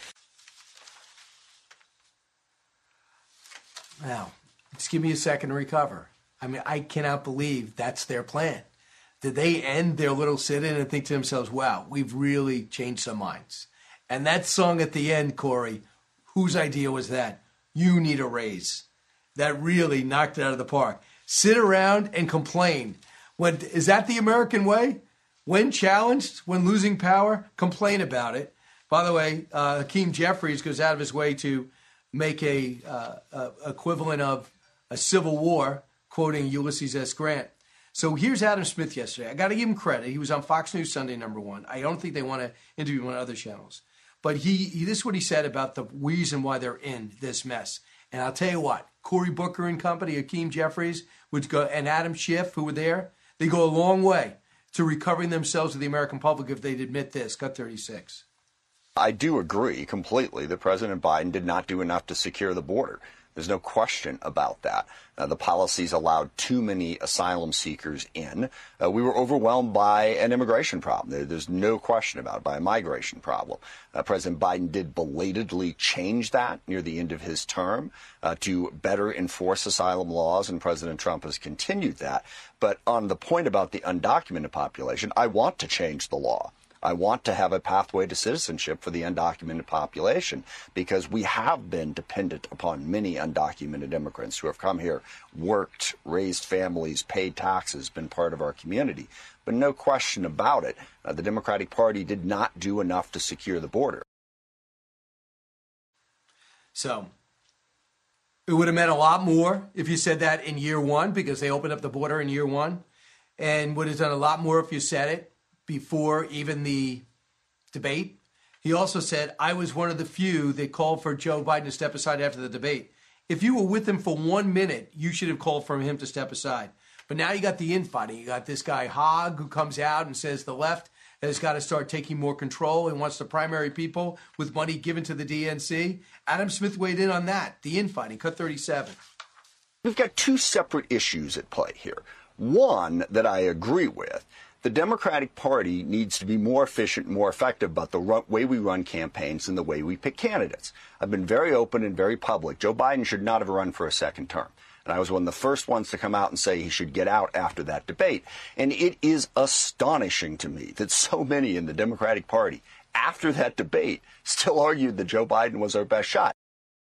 Now, just give me a second to recover. I mean, I cannot believe that's their plan. Did they end their little sit-in and think to themselves, wow, we've really changed some minds? And that song at the end, Corey, whose idea was that? You need a raise. That really knocked it out of the park. Sit around and complain Is that the American way? When challenged, when losing power, complain about it. By the way, Hakeem Jeffries goes out of his way to make a equivalent of a civil war, quoting Ulysses S. Grant. So here's Adam Smith yesterday. I got to give him credit. He was on Fox News Sunday, #1. I don't think they want to interview him on other channels. But this is what he said about the reason why they're in this mess. And I'll tell you what, Cory Booker and company, Hakeem Jeffries, and Adam Schiff, who were there, they go a long way to recovering themselves to the American public if they'd admit this. Cut 36. I do agree completely that President Biden did not do enough to secure the border. There's no question about that. The policies allowed too many asylum seekers in. We were overwhelmed by an immigration problem. There's no question about it, by a migration problem. President Biden did belatedly change that near the end of his term to better enforce asylum laws, and President Trump has continued that. But on the point about the undocumented population, I want to change the law. I want to have a pathway to citizenship for the undocumented population because we have been dependent upon many undocumented immigrants who have come here, worked, raised families, paid taxes, been part of our community. But no question about it, the Democratic Party did not do enough to secure the border. So it would have meant a lot more if you said that in year one because they opened up the border in year one, and would have done a lot more if you said it before even the debate. He also said, I was one of the few that called for Joe Biden to step aside after the debate. If you were with him for 1 minute, you should have called for him to step aside. But now you got the infighting. You got this guy Hogg who comes out and says the left has got to start taking more control and wants the primary people with money given to the DNC. Adam Smith weighed in on that, the infighting. Cut 37. We've got two separate issues at play here. One that I agree with. The Democratic Party needs to be more efficient, more effective about the way we run campaigns and the way we pick candidates. I've been very open and very public. Joe Biden should not have run for a second term. And I was one of the first ones to come out and say he should get out after that debate. And it is astonishing to me that so many in the Democratic Party, after that debate, still argued that Joe Biden was our best shot.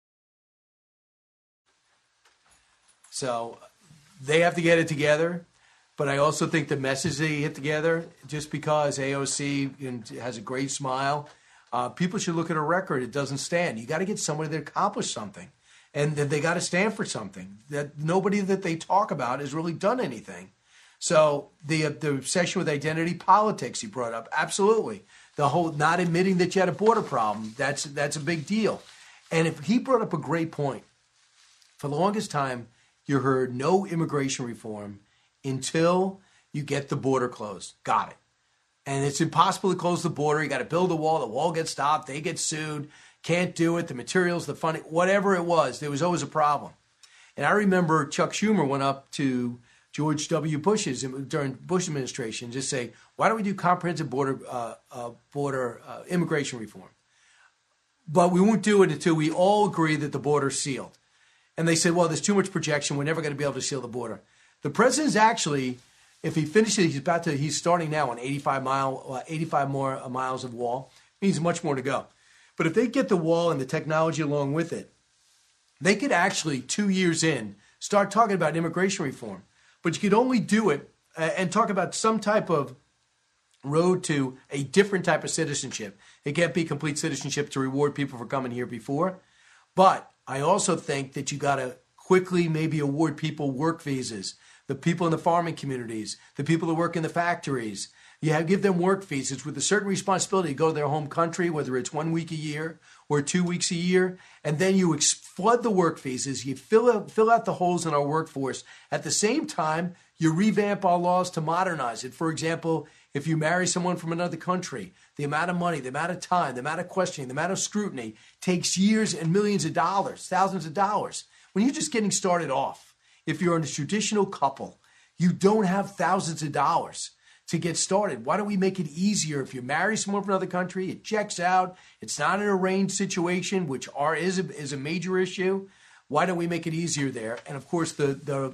So they have to get it together. But I also think the message they hit together, just because AOC has a great smile, people should look at her record. It doesn't stand. You got to get somebody that accomplished something. And that they got to stand for something. That nobody that they talk about has really done anything. So the obsession with identity politics he brought up, absolutely. The whole not admitting that you had a border problem, that's a big deal. And if he brought up a great point, for the longest time, you heard no immigration reform until you get the border closed. Got it. And it's impossible to close the border. You got to build a wall. The wall gets stopped. They get sued. Can't do it. The materials, the funding, whatever it was, there was always a problem. And I remember Chuck Schumer went up to George W. Bush's during Bush administration, just say, why don't we do comprehensive border immigration reform? But we won't do it until we all agree that the border's sealed. And they said, well, there's too much projection. We're never going to be able to seal the border. The president's actually, if he finishes, he's starting now on 85 more miles of wall. Means much more to go. But if they get the wall and the technology along with it, they could actually, 2 years in, start talking about immigration reform. But you could only do it and talk about some type of road to a different type of citizenship. It can't be complete citizenship to reward people for coming here before. But I also think that you got to quickly maybe award people work visas, the people in the farming communities, the people that work in the factories. You give them work visas with a certain responsibility to go to their home country, whether it's 1 week a year or 2 weeks a year. And then you flood the work visas. You fill out the holes in our workforce. At the same time, you revamp our laws to modernize it. For example, if you marry someone from another country, the amount of money, the amount of time, the amount of questioning, the amount of scrutiny takes years and millions of dollars, thousands of dollars. When you're just getting started off, if you're in a traditional couple, you don't have thousands of dollars to get started. Why don't we make it easier? If you marry someone from another country, it checks out. It's not an arranged situation, which is a major issue. Why don't we make it easier there? And of course, the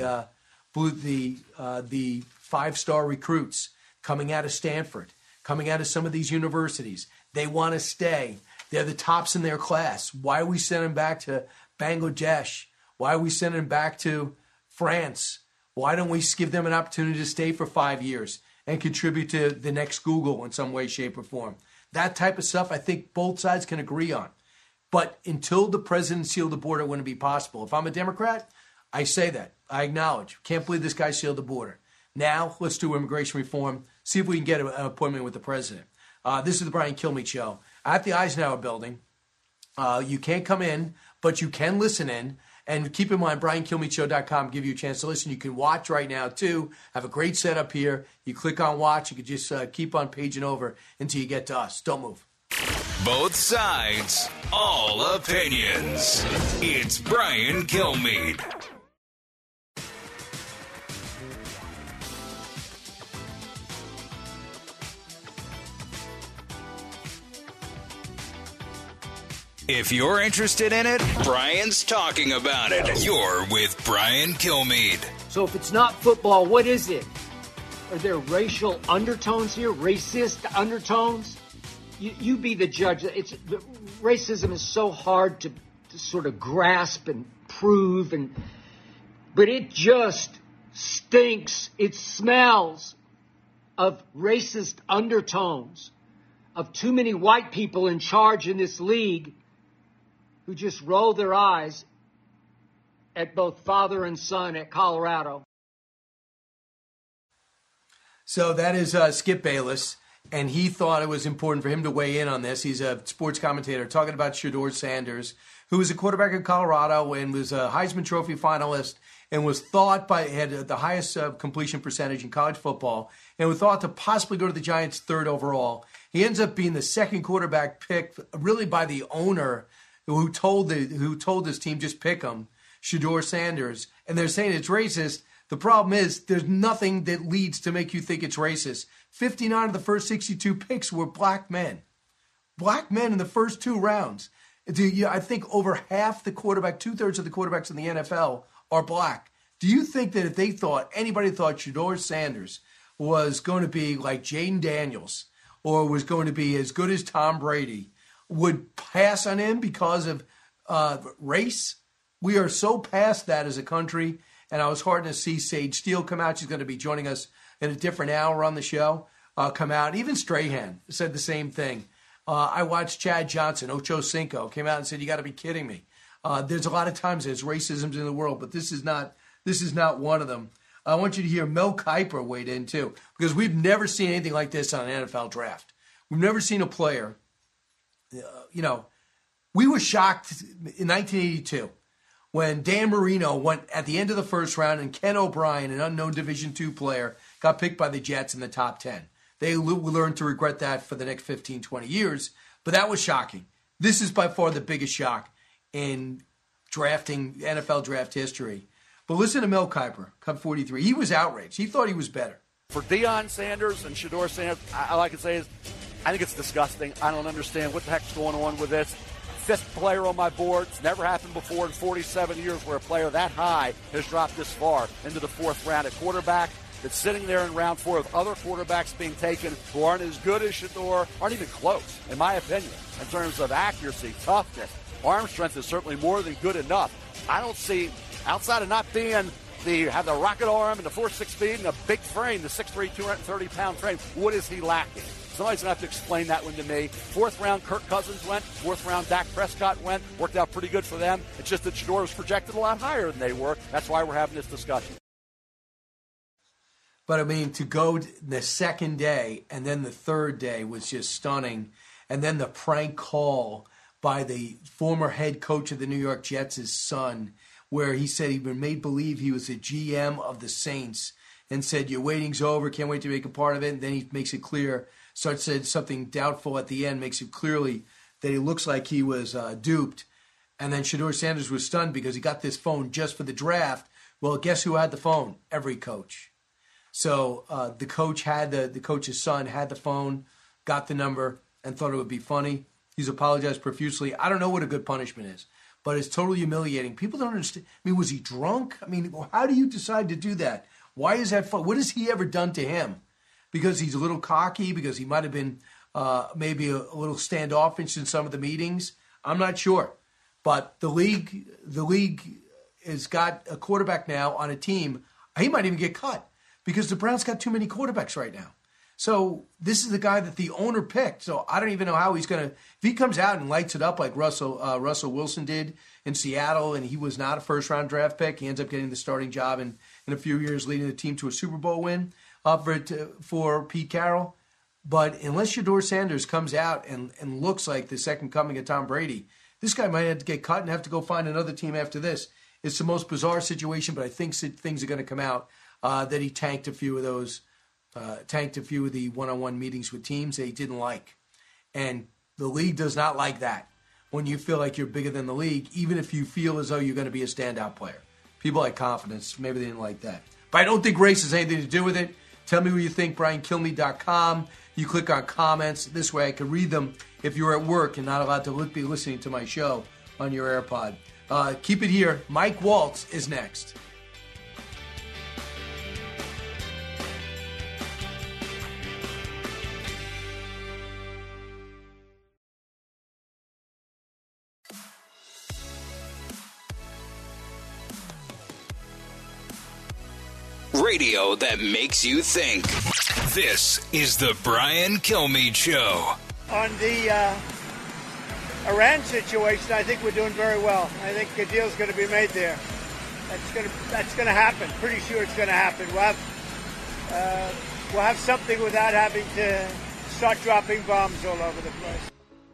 5-star recruits coming out of Stanford, coming out of some of these universities, they want to stay. They're the tops in their class. Why are we sending them back to Bangladesh? Why are we sending them back to France? Why don't we give them an opportunity to stay for 5 years and contribute to the next Google in some way, shape, or form? That type of stuff I think both sides can agree on. But until the president sealed the border, it wouldn't be possible. If I'm a Democrat, I say that. I acknowledge. Can't believe this guy sealed the border. Now, let's do immigration reform. See if we can get an appointment with the president. This is the Brian Kilmeade Show. At the Eisenhower Building, you can't come in, but you can listen in. And keep in mind, BrianKilmeadShow.com give you a chance to listen. You can watch right now, too. Have a great setup here. You click on watch. You can just keep on paging over until you get to us. Don't move. Both sides, all opinions. It's Brian Kilmeade. If you're interested in it, Brian's talking about it. You're with Brian Kilmeade. So if it's not football, what is it? Are there racial undertones here? Racist undertones? You be the judge. Racism is so hard to sort of grasp and prove, but it just stinks. It smells of racist undertones, of too many white people in charge in this league who just roll their eyes at both father and son at Colorado. So that is Skip Bayless, and he thought it was important for him to weigh in on this. He's a sports commentator talking about Shedeur Sanders, who was a quarterback in Colorado and was a Heisman Trophy finalist and was thought had the highest completion percentage in college football and was thought to possibly go to the Giants third overall. He ends up being the second quarterback picked really by the owner who told his team just pick him, Shedeur Sanders, and they're saying it's racist. The problem is there's nothing that leads to make you think it's racist. 59 of the first 62 picks were black men. Black men in the first 2 rounds. I think over half the quarterback, 2/3 of the quarterbacks in the NFL are black. Do you think that if anybody thought Shedeur Sanders was going to be like Jaden Daniels or was going to be as good as Tom Brady, would pass on him because of race? We are so past that as a country, and I was heartened to see Sage Steele come out. She's going to be joining us in a different hour on the show. Come out. Even Strahan said the same thing. I watched Chad Johnson, Ocho Cinco, came out and said, "You got to be kidding me." There's a lot of times there's racisms in the world, but this is not one of them. I want you to hear Mel Kiper weighed in too, because we've never seen anything like this on an NFL draft. We've never seen a player. We were shocked in 1982 when Dan Marino went at the end of the first round and Ken O'Brien, an unknown Division II player, got picked by the Jets in the top 10. They learned to regret that for the next 15, 20 years, but that was shocking. This is by far the biggest shock in drafting NFL draft history. But listen to Mel Kiper, Cup 43. He was outraged. He thought he was better. For Deion Sanders and Shedeur Sanders, all I can say is I think it's disgusting. I don't understand what the heck's going on with this. 5th player on my board. It's never happened before in 47 years where a player that high has dropped this far into the 4th round at quarterback. That's sitting there in round 4 with other quarterbacks being taken who aren't as good as Shedeur, aren't even close, in my opinion, in terms of accuracy, toughness. Arm strength is certainly more than good enough. I don't see, outside of not being have the rocket arm and the 4.6 speed and a big frame, the 6'3", 230-pound frame, what is he lacking? Somebody's going to have to explain that one to me. 4th round, Kirk Cousins went. 4th round, Dak Prescott went. Worked out pretty good for them. It's just that Shedeur was projected a lot higher than they were. That's why we're having this discussion. But, I mean, to go the second day and then the third day was just stunning. And then the prank call by the former head coach of the New York Jets' son, where he said he'd been made believe he was the GM of the Saints and said, your waiting's over, can't wait to make a part of it. And then he makes it clear, starts saying something doubtful at the end, makes it clearly that it looks like he was duped. And then Shedeur Sanders was stunned because he got this phone just for the draft. Well, guess who had the phone? Every coach. So the coach had the coach's son had the phone, got the number, and thought it would be funny. He's apologized profusely. I don't know what a good punishment is, but it's totally humiliating. People don't understand. I mean, was he drunk? I mean, how do you decide to do that? Why is that fun? What has he ever done to him? Because he's a little cocky, because he might have been maybe a little standoffish in some of the meetings. I'm not sure. But the league has got a quarterback now on a team He might even get cut because the Browns got too many quarterbacks right now. So this is the guy that the owner picked. So I don't even know how he's going to – if he comes out and lights it up like Russell Wilson did in Seattle, and he was not a first-round draft pick, he ends up getting the starting job in a few years, leading the team to a Super Bowl win for Pete Carroll. But unless Shedeur Sanders comes out and looks like the second coming of Tom Brady, this guy might have to get cut and have to go find another team after this. It's the most bizarre situation, but I think things are going to come out that he tanked a few of the one-on-one meetings with teams that he didn't like. And the league does not like that when you feel like you're bigger than the league, even if you feel as though you're going to be a standout player. People like confidence. Maybe they didn't like that. But I don't think race has anything to do with it. Tell me what you think, BrianKilmeade.com. You click on comments. This way I can read them if you're at work and not allowed to be listening to my show on your AirPod. Keep it here. Mike Waltz is next. Radio that makes you think. This is the Brian Kilmeade Show. On the Iran situation, I think we're doing very well. I think a deal's going to be made there. That's going to happen. Pretty sure it's going to happen. We'll have something without having to start dropping bombs all over the place.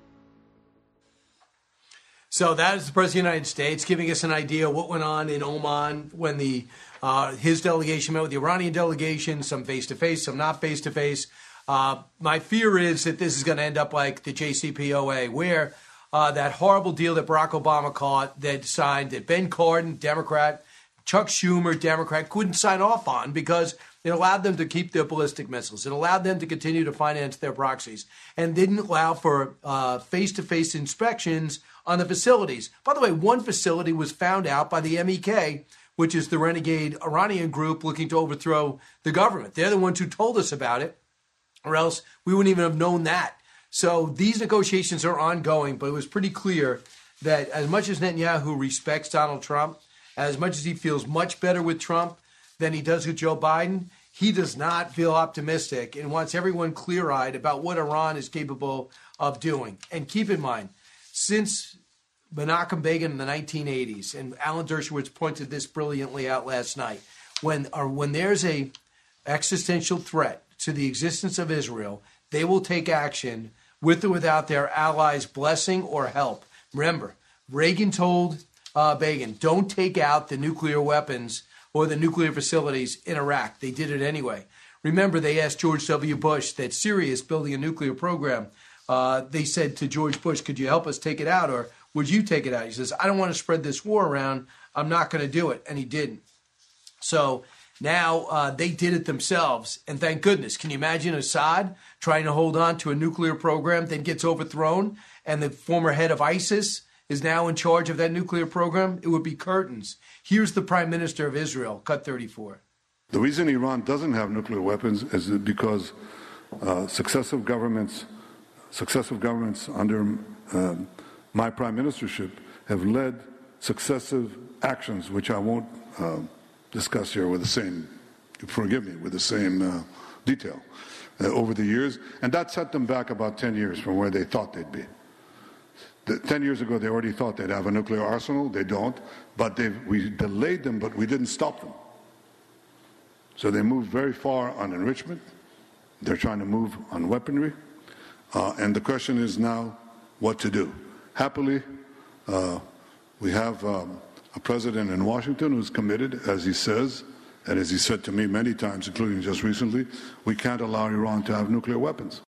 So that is the President of the United States giving us an idea of what went on in Oman when his delegation met with the Iranian delegation, some face-to-face, some not face-to-face. My fear is that this is going to end up like the JCPOA, where that horrible deal that Barack Obama signed, that Ben Cardin, Democrat, Chuck Schumer, Democrat, couldn't sign off on because it allowed them to keep their ballistic missiles. It allowed them to continue to finance their proxies and didn't allow for face-to-face inspections on the facilities. By the way, one facility was found out by the MEK, which is the renegade Iranian group looking to overthrow the government. They're the ones who told us about it, or else we wouldn't even have known that. So these negotiations are ongoing, but it was pretty clear that as much as Netanyahu respects Donald Trump, as much as he feels much better with Trump than he does with Joe Biden, he does not feel optimistic and wants everyone clear-eyed about what Iran is capable of doing. And keep in mind, since Menachem Begin in the 1980s, and Alan Dershowitz pointed this brilliantly out last night, when there's a existential threat to the existence of Israel, they will take action with or without their allies' blessing or help. Remember, Reagan told Begin, don't take out the nuclear weapons or the nuclear facilities in Iraq. They did it anyway. Remember, they asked George W. Bush that Syria is building a nuclear program. They said to George Bush, could you help us take it out, or would you take it out? He says, I don't want to spread this war around. I'm not going to do it. And he didn't. So now they did it themselves. And thank goodness. Can you imagine Assad trying to hold on to a nuclear program, then gets overthrown, and the former head of ISIS is now in charge of that nuclear program? It would be curtains. Here's the Prime Minister of Israel, cut 34. The reason Iran doesn't have nuclear weapons is because successive governments under my prime ministership have led successive actions, which I won't discuss here with the same, forgive me, with the same detail over the years. And that set them back about 10 years from where they thought they'd be. 10 years ago, they already thought they'd have a nuclear arsenal. They don't. But we delayed them, but we didn't stop them. So they moved very far on enrichment. They're trying to move on weaponry. And the question is now what to do. Happily, we have a president in Washington who's committed, as he says, and as he said to me many times, including just recently, we can't allow Iran to have nuclear weapons.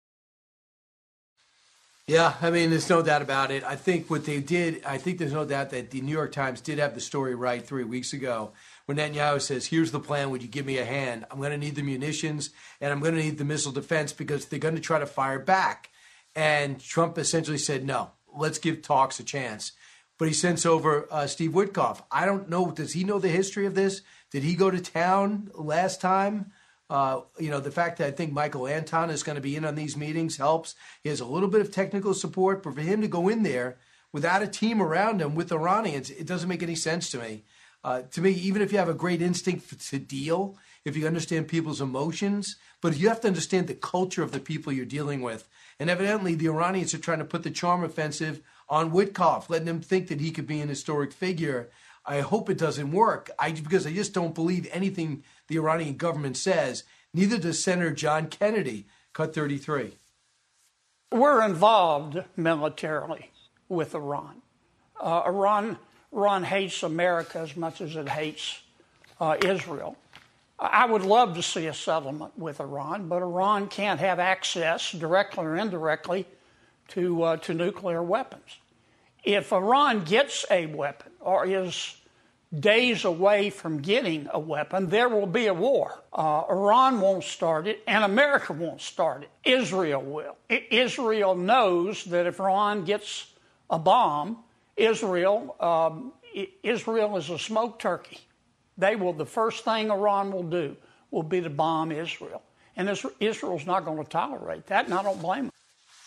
Yeah, I mean, there's no doubt about it. I think what they did, I think there's no doubt that the New York Times did have the story right 3 weeks ago when Netanyahu says, here's the plan, would you give me a hand? I'm going to need the munitions and I'm going to need the missile defense because they're going to try to fire back. And Trump essentially said, no, let's give talks a chance. But he sends over Steve Witkoff. I don't know, does he know the history of this? Did he go to town last time? The fact that I think Michael Anton is going to be in on these meetings helps. He has a little bit of technical support, but for him to go in there without a team around him with Iranians, it doesn't make any sense to me. To me, even if you have a great instinct to deal, if you understand people's emotions, but you have to understand the culture of the people you're dealing with. And evidently, the Iranians are trying to put the charm offensive on Witkoff, letting him think that he could be an historic figure. I hope it doesn't work, because I just don't believe anything the Iranian government says. Neither does Senator John Kennedy. Cut 33. We're involved militarily with Iran. Iran hates America as much as it hates Israel. I would love to see a settlement with Iran, but Iran can't have access, directly or indirectly, to nuclear weapons. If Iran gets a weapon or is days away from getting a weapon, there will be a war. Iran won't start it, and America won't start it. Israel will. Israel knows that if Iran gets a bomb, Israel is a smoke turkey. The first thing Iran will do will be to bomb Israel. And Israel's not going to tolerate that, and I don't blame them.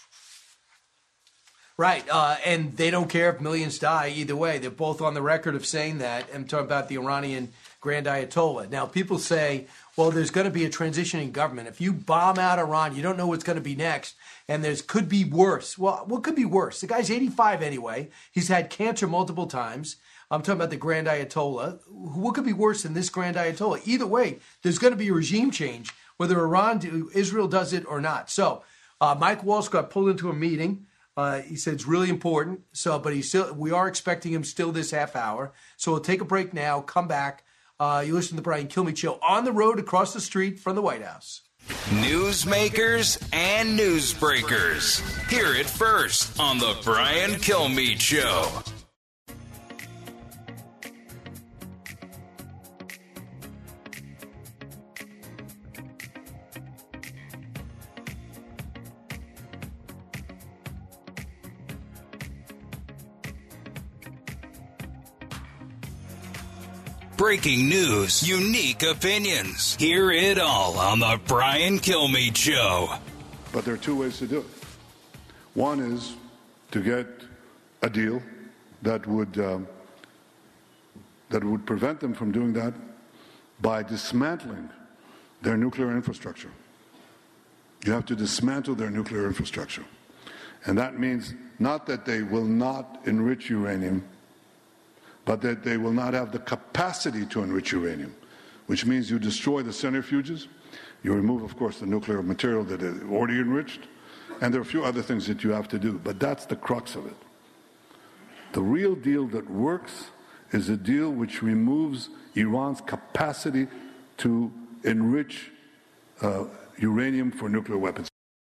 Right, and they don't care if millions die either way. They're both on the record of saying that. I'm talking about the Iranian Grand Ayatollah. Now, people say, well, there's going to be a transition in government. If you bomb out Iran, you don't know what's going to be next, and could be worse. Well, what could be worse? The guy's 85 anyway. He's had cancer multiple times. I'm talking about the Grand Ayatollah. What could be worse than this Grand Ayatollah? Either way, there's going to be a regime change, whether Israel does it or not. So, Mike Waltz got pulled into a meeting. He said it's really important. But we are expecting him still this half hour. So we'll take a break now, come back. You listen to the Brian Kilmeade Show on the road across the street from the White House. Newsmakers and newsbreakers. Hear it first on the Brian Kilmeade Show. Breaking news, unique opinions. Hear it all on the Brian Kilmeade Show. But there are two ways to do it. One is to get a deal that would prevent them from doing that by dismantling their nuclear infrastructure. You have to dismantle their nuclear infrastructure. And that means not that they will not enrich uranium, but that they will not have the capacity to enrich uranium, which means you destroy the centrifuges, you remove, of course, the nuclear material that is already enriched, and there are a few other things that you have to do, but that's the crux of it. The real deal that works is a deal which removes Iran's capacity to enrich uranium for nuclear weapons.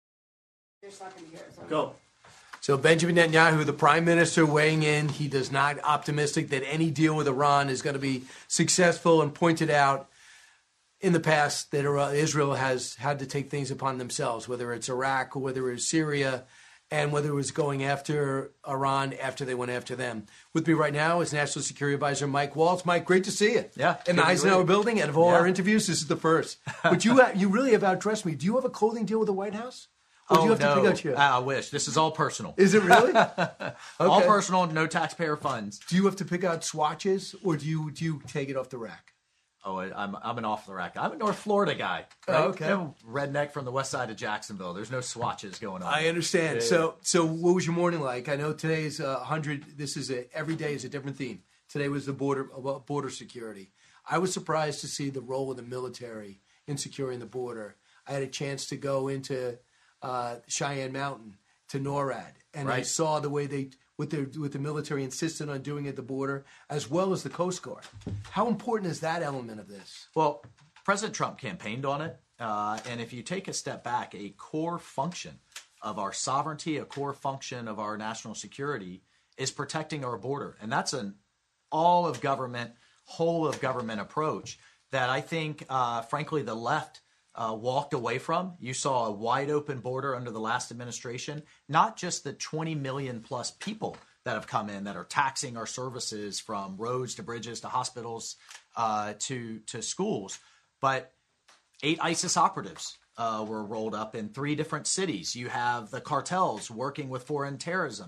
Go. So Benjamin Netanyahu, the prime minister, weighing in. He does not optimistic that any deal with Iran is going to be successful, and pointed out in the past that Israel has had to take things upon themselves, whether it's Iraq or whether it's Syria, and whether it was going after Iran after they went after them. With me right now is National Security Advisor Mike Waltz. Mike, great to see you. Yeah. In the Eisenhower Building, and of all our interviews, this is the first. But you really have outdressed me. Do you have a clothing deal with the White House? Or do you have to pick out your... I wish. This is all personal. Is it really? All personal, no taxpayer funds. Do you have to pick out swatches, or do you take it off the rack? Oh, I'm an off the rack. I'm a North Florida guy. Right? Oh, okay. I'm a redneck from the west side of Jacksonville. There's no swatches going on. I understand. Yeah. So what was your morning like? I know today is 100. Every day is a different theme. Today was the border security. I was surprised to see the role of the military in securing the border. I had a chance to go into Cheyenne Mountain to NORAD, and I saw the way they, with the military, insisted on doing at the border, as well as the Coast Guard. How important is that element of this? Well, President Trump campaigned on it, and if you take a step back, a core function of our sovereignty, a core function of our national security is protecting our border, and that's an all of government, whole of government approach that I think, frankly, the left walked away from. You saw a wide open border under the last administration, not just the 20 million plus people that have come in that are taxing our services from roads to bridges to hospitals to schools, but 8 ISIS operatives were rolled up in 3 different cities. You have the cartels working with foreign terrorism.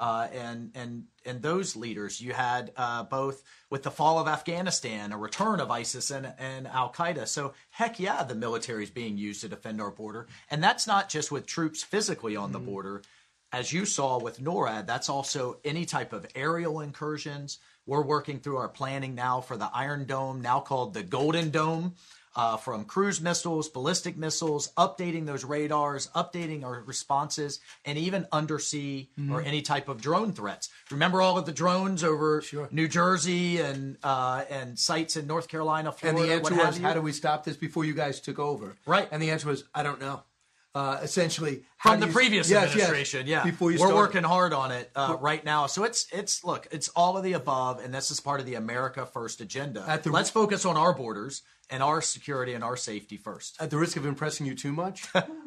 and those leaders. You had both with the fall of Afghanistan, a return of ISIS and Al Qaeda. So heck yeah, the military is being used to defend our border, and that's not just with troops physically on the border. As you saw with NORAD, that's also any type of aerial incursions. We're working through our planning now for the Iron Dome, now called the Golden Dome, from cruise missiles, ballistic missiles, updating those radars, updating our responses, and even undersea or any type of drone threats. Remember all of the drones over New Jersey and sites in North Carolina, Florida? And the answer was, how do we stop this before you guys took over? Right. And the answer was, I don't know. Essentially from the previous administration. Yeah, before you we're working hard on it right now. So it's look, it's all of the above, and this is part of the America First agenda. Let's focus on our borders and our security and our safety first. At the risk of impressing you too much,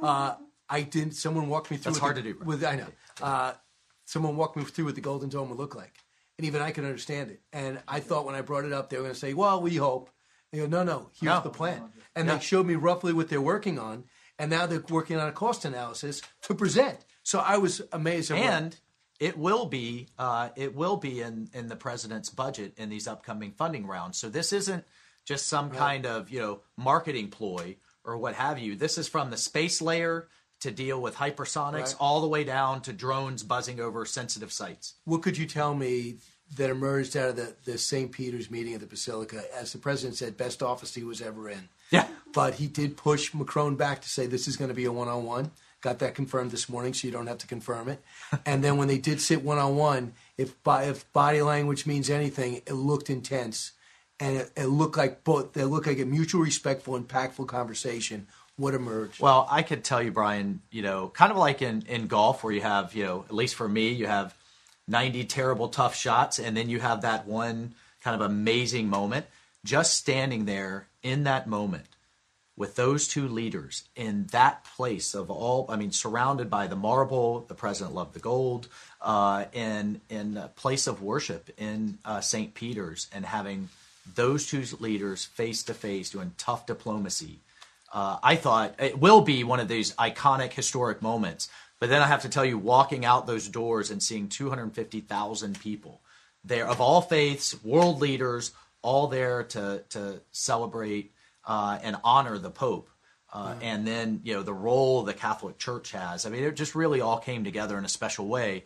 someone walked me through. That's hard to do. I know. Someone walked me through what the Golden Dome would look like, and even I can understand it. And I thought when I brought it up, they were going to say, "Well, we hope." They go, "No, here's the plan," and they showed me roughly what they're working on. And now they're working on a cost analysis to present. So I was amazed. And it will be in the president's budget in these upcoming funding rounds. So this isn't just some kind of marketing ploy or what have you. This is from the space layer to deal with hypersonics all the way down to drones buzzing over sensitive sites. What could you tell me that emerged out of the St. Peter's meeting at the Basilica? As the president said, best office he was ever in. Yeah. But he did push Macron back to say this is going to be a one-on-one. Got that confirmed this morning, so you don't have to confirm it. And then when they did sit one-on-one, if body language means anything, it looked intense. And it looked like a mutual respectful, impactful conversation. What emerged? Well, I could tell you, Brian, kind of like in golf where you have, at least for me, you have 90 terrible, tough shots, and then you have that one kind of amazing moment. Just standing there in that moment with those two leaders in that place of all, surrounded by the marble, the president loved the gold, in a place of worship in St. Peter's, and having those two leaders face to face doing tough diplomacy. I thought it will be one of these iconic, historic moments. But then I have to tell you, walking out those doors and seeing 250,000 people there of all faiths, world leaders, all there to celebrate and honor the Pope. And then, the role the Catholic Church has. It just really all came together in a special way.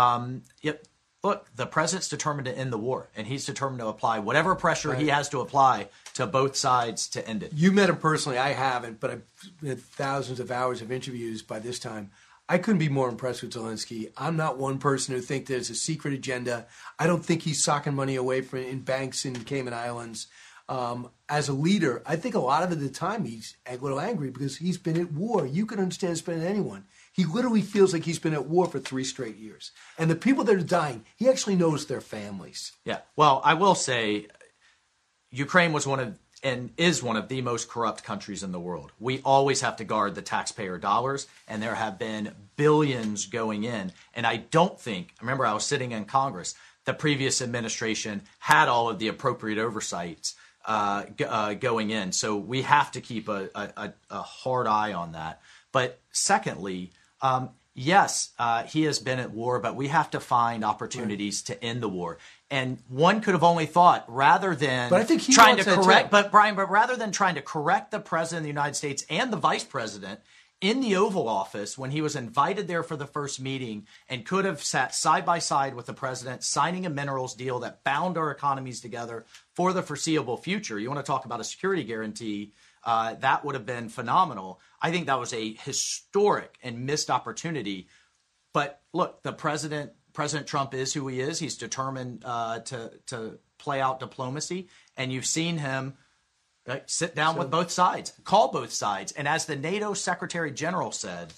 Look, the president's determined to end the war, and he's determined to apply whatever pressure he has to apply to both sides to end it. You met him personally. I haven't, but I've had thousands of hours of interviews by this time. I couldn't be more impressed with Zelensky. I'm not one person who thinks there's a secret agenda. I don't think he's socking money away in banks in Cayman Islands. As a leader, I think a lot of the time he's a little angry because he's been at war. You can understand it's been anyone. He literally feels like he's been at war for 3 straight years. And the people that are dying, he actually knows their families. Yeah. Well, I will say Ukraine was is one of the most corrupt countries in the world. We always have to guard the taxpayer dollars, and there have been billions going in. And I don't think, remember I was sitting in Congress, the previous administration had all of the appropriate oversights going in. So we have to keep a hard eye on that. But secondly, yes, he has been at war, but we have to find opportunities to end the war. And one could have only thought, rather than trying to correct, but Brian, rather than trying to correct the president of the United States and the vice president in the Oval Office when he was invited there for the first meeting and could have sat side by side with the president, signing a minerals deal that bound our economies together for the foreseeable future. You want to talk about a security guarantee? That would have been phenomenal. I think that was a historic and missed opportunity. But look, President Trump is who he is. He's determined to play out diplomacy. And you've seen him sit down with both sides, call both sides. And as the NATO Secretary General said,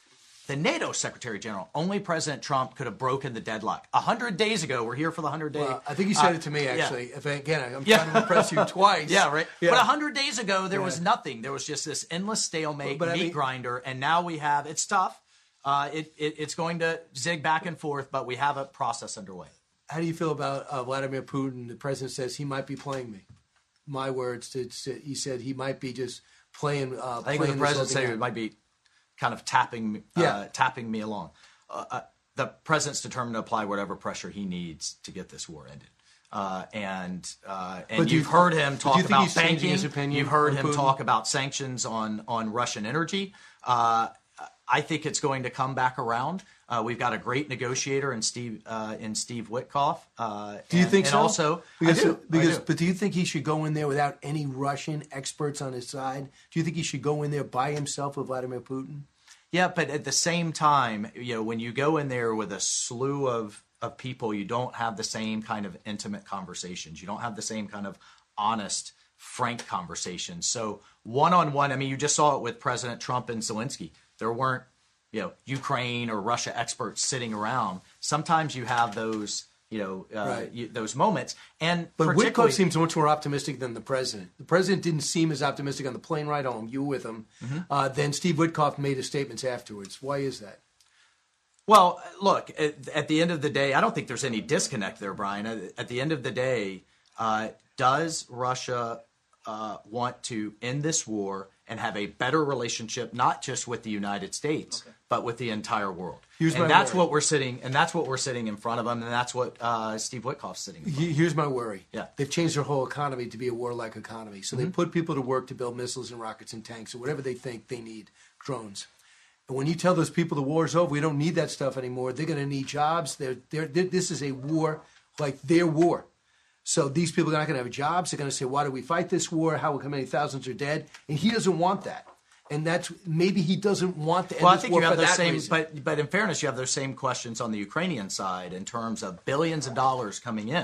only President Trump could have broken the deadlock. 100 days ago, we're here for the 100-day. Well, I think he said it to me, actually. Yeah. I'm trying to impress you twice. Yeah, right. Yeah. But 100 days ago, there was nothing. There was just this endless stalemate, meat grinder. And now we have, it's tough. It's going to zig back and forth, but we have a process underway. How do you feel about Vladimir Putin? The president says he might be playing me. My words, he said he might be just playing. I think the president said he might be kind of tapping me along. The the president's determined to apply whatever pressure he needs to get this war ended. And you've heard him talk about banking. You've heard him talk about sanctions on Russian energy. I think it's going to come back around. We've got a great negotiator in Steve Witkoff. Do you think so? Also, but do you think he should go in there without any Russian experts on his side? Do you think he should go in there by himself with Vladimir Putin? Yeah, but at the same time, when you go in there with a slew of people, you don't have the same kind of intimate conversations. You don't have the same kind of honest, frank conversations. So one-on-one, I mean, you just saw it with President Trump and Zelensky. There weren't, Ukraine or Russia experts sitting around. Sometimes you have those, those moments. But Witkoff seems much more optimistic than the president. The president didn't seem as optimistic on the plane ride home. You were with him. Mm-hmm. Then Steve Witkoff made his statements afterwards. Why is that? Well, look, at the end of the day, I don't think there's any disconnect there, Brian. At the end of the day, does Russia want to end this war and have a better relationship, not just with the United States, but with the entire world? That's what we're sitting in front of them, and that's what Steve Witkoff's sitting in front of. Here's my worry. Yeah. They've changed their whole economy to be a warlike economy. So they put people to work to build missiles and rockets and tanks or whatever they think they need, drones. And when you tell those people the war's over, we don't need that stuff anymore, they're going to need jobs. This is a war like their war. So these people are not going to have jobs. They're going to say, why do we fight this war? How many thousands are dead? And he doesn't want that. And maybe he doesn't want to end this war for that reason. But in fairness, you have those same questions on the Ukrainian side in terms of billions of dollars coming in.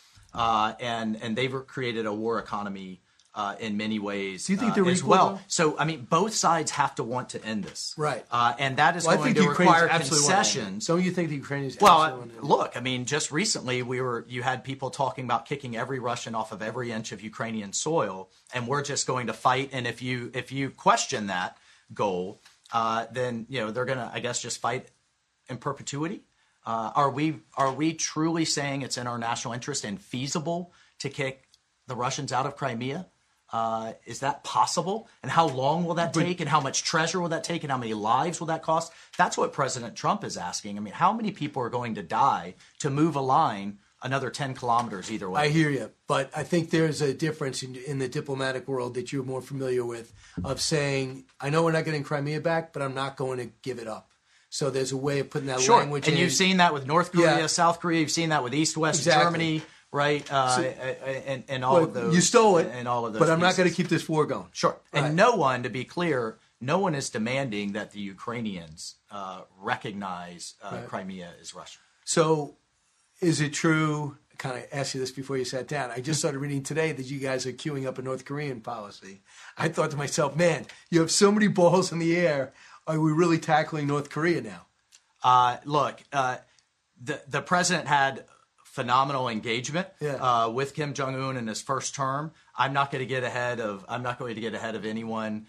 And they've created a war economy in many ways. Do you think they're as equal, well? though? So, I mean, both sides have to want to end this. Right. And that is going to require concessions. Don't you think the Ukrainians look, I mean, just recently you had people talking about kicking every Russian off of every inch of Ukrainian soil, and we're just going to fight. And if you question that goal, then they're going to, I guess, just fight in perpetuity. Are we truly saying it's in our national interest and feasible to kick the Russians out of Crimea? Is that possible? And how long will that take? And how much treasure will that take? And how many lives will that cost? That's what President Trump is asking. I mean, how many people are going to die to move a line another 10 kilometers either way? I hear you. But I think there's a difference in the diplomatic world that you're more familiar with of saying, I know we're not getting Crimea back, but I'm not going to give it up. So there's a way of putting that language in. And you've seen that with North Korea, South Korea. You've seen that with East-West Germany. Right, and all of those. You stole it, and all of those. But I'm not going to keep this war going. Sure. Right. And no one, to be clear, no one is demanding that the Ukrainians recognize Crimea as Russian. So, is it true? I kind of asked you this before you sat down. I just started reading today that you guys are queuing up a North Korean policy. I thought to myself, man, you have so many balls in the air. Are we really tackling North Korea now? Look, the president had phenomenal engagement with Kim Jong-un in his first term. I'm not going to get ahead of anyone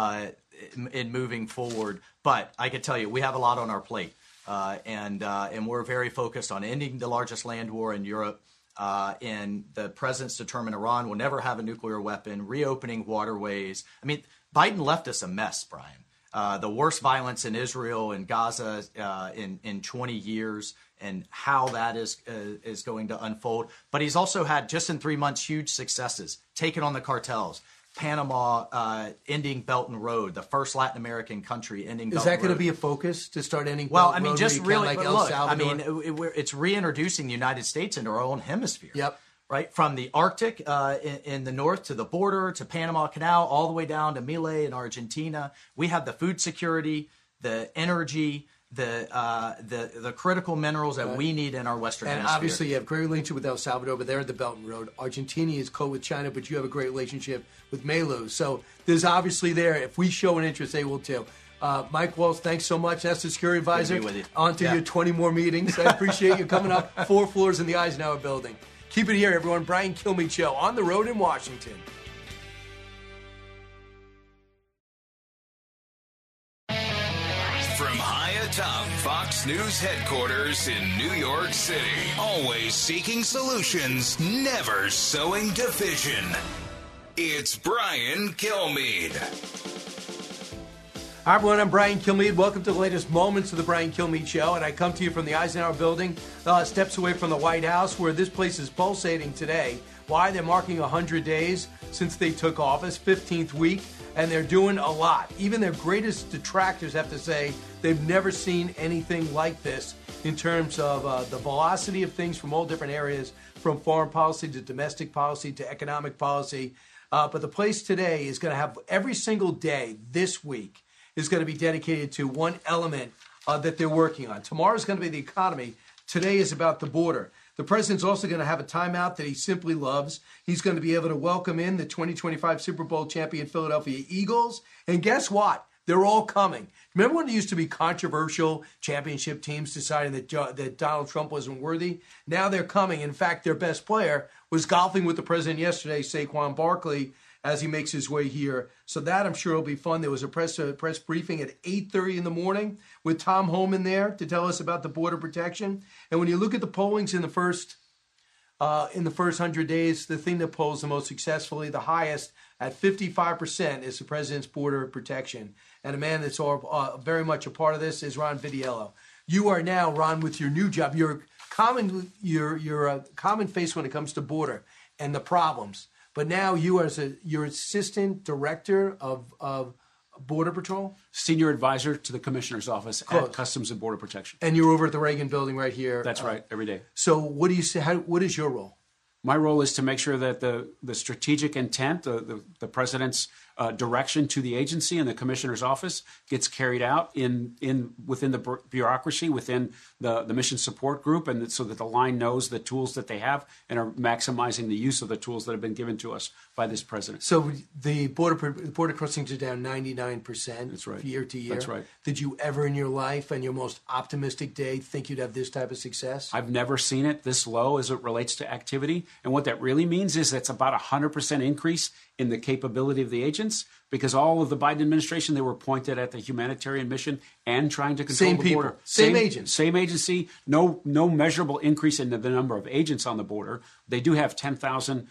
in moving forward. But I can tell you, we have a lot on our plate, and we're very focused on ending the largest land war in Europe. And the president's determined Iran will never have a nuclear weapon. Reopening waterways. I mean, Biden left us a mess, Brian. The worst violence in Israel and Gaza in 20 years. And how that is going to unfold. But he's also had, just in 3 months, huge successes. Taking on the cartels. Panama ending Belt and Road, the first Latin American country ending Belt and Road. Is that going to be a focus to start ending Belt and Road? Well, I mean, just really, like look, El Salvador? I mean, it's reintroducing the United States into our own hemisphere. Yep. Right? From the Arctic in the north to the border to Panama Canal, all the way down to Milei in Argentina. We have the food security, the energy, the critical minerals that we need in our Western Hemisphere. And obviously you have a great relationship with El Salvador, but they're at the Belt and Road. Argentina is co with China, but you have a great relationship with Melu. So there's obviously there. If we show an interest, they will too. Mike Waltz, thanks so much. That's the Security Advisor. Good to be with you. On to your 20 more meetings. I appreciate you coming up 4 floors in the Eisenhower Building. Keep it here, everyone. Brian Kilmeade Show on the road in Washington. From high atop Fox News headquarters in New York City, always seeking solutions, never sowing division. It's Brian Kilmeade. Hi, everyone. I'm Brian Kilmeade. Welcome to the latest moments of the Brian Kilmeade Show. And I come to you from the Eisenhower Building, steps away from the White House, where this place is pulsating today. Why? They're marking 100 days since they took office, 15th week, and they're doing a lot. Even their greatest detractors have to say they've never seen anything like this in terms of the velocity of things from all different areas, from foreign policy to domestic policy to economic policy. But the place today is going to have every single day this week is going to be dedicated to one element that they're working on. Tomorrow's going to be the economy. Today is about the border. The president's also going to have a timeout that he simply loves. He's going to be able to welcome in the 2025 Super Bowl champion Philadelphia Eagles. And guess what? They're all coming. Remember when it used to be controversial championship teams deciding that Donald Trump wasn't worthy? Now they're coming. In fact, their best player was golfing with the president yesterday, Saquon Barkley, as he makes his way here. So that, I'm sure, will be fun. There was a press briefing at 8:30 in the morning with Tom Homan there to tell us about the border protection. And when you look at the pollings in the first 100 days, the thing that polls the most successfully, the highest at 55%, is the president's border protection. And a man that's very much a part of this is Ron Vitiello. You are now, Ron, with your new job. You're a common face when it comes to border and the problems. But now you're assistant director of Border Patrol? Senior advisor to the commissioner's office at Customs and Border Protection. And you're over at the Reagan building right here. That's right, every day. So what do you say? What is your role? My role is to make sure that the strategic intent, the president's direction to the agency and the commissioner's office gets carried out within the bureaucracy, within the mission support group, and so that the line knows the tools that they have and are maximizing the use of the tools that have been given to us by this president. So the border crossings are down 99%. That's right. Year to year. That's right. Did you ever in your life and your most optimistic day think you'd have this type of success? I've never seen it this low as it relates to activity. And what that really means is it's about 100% increase in the capability of the agents, because all of the Biden administration, they were pointed at the humanitarian mission and trying to control the border. Same agents. Same agency. No measurable increase in the number of agents on the border. They do have 10,000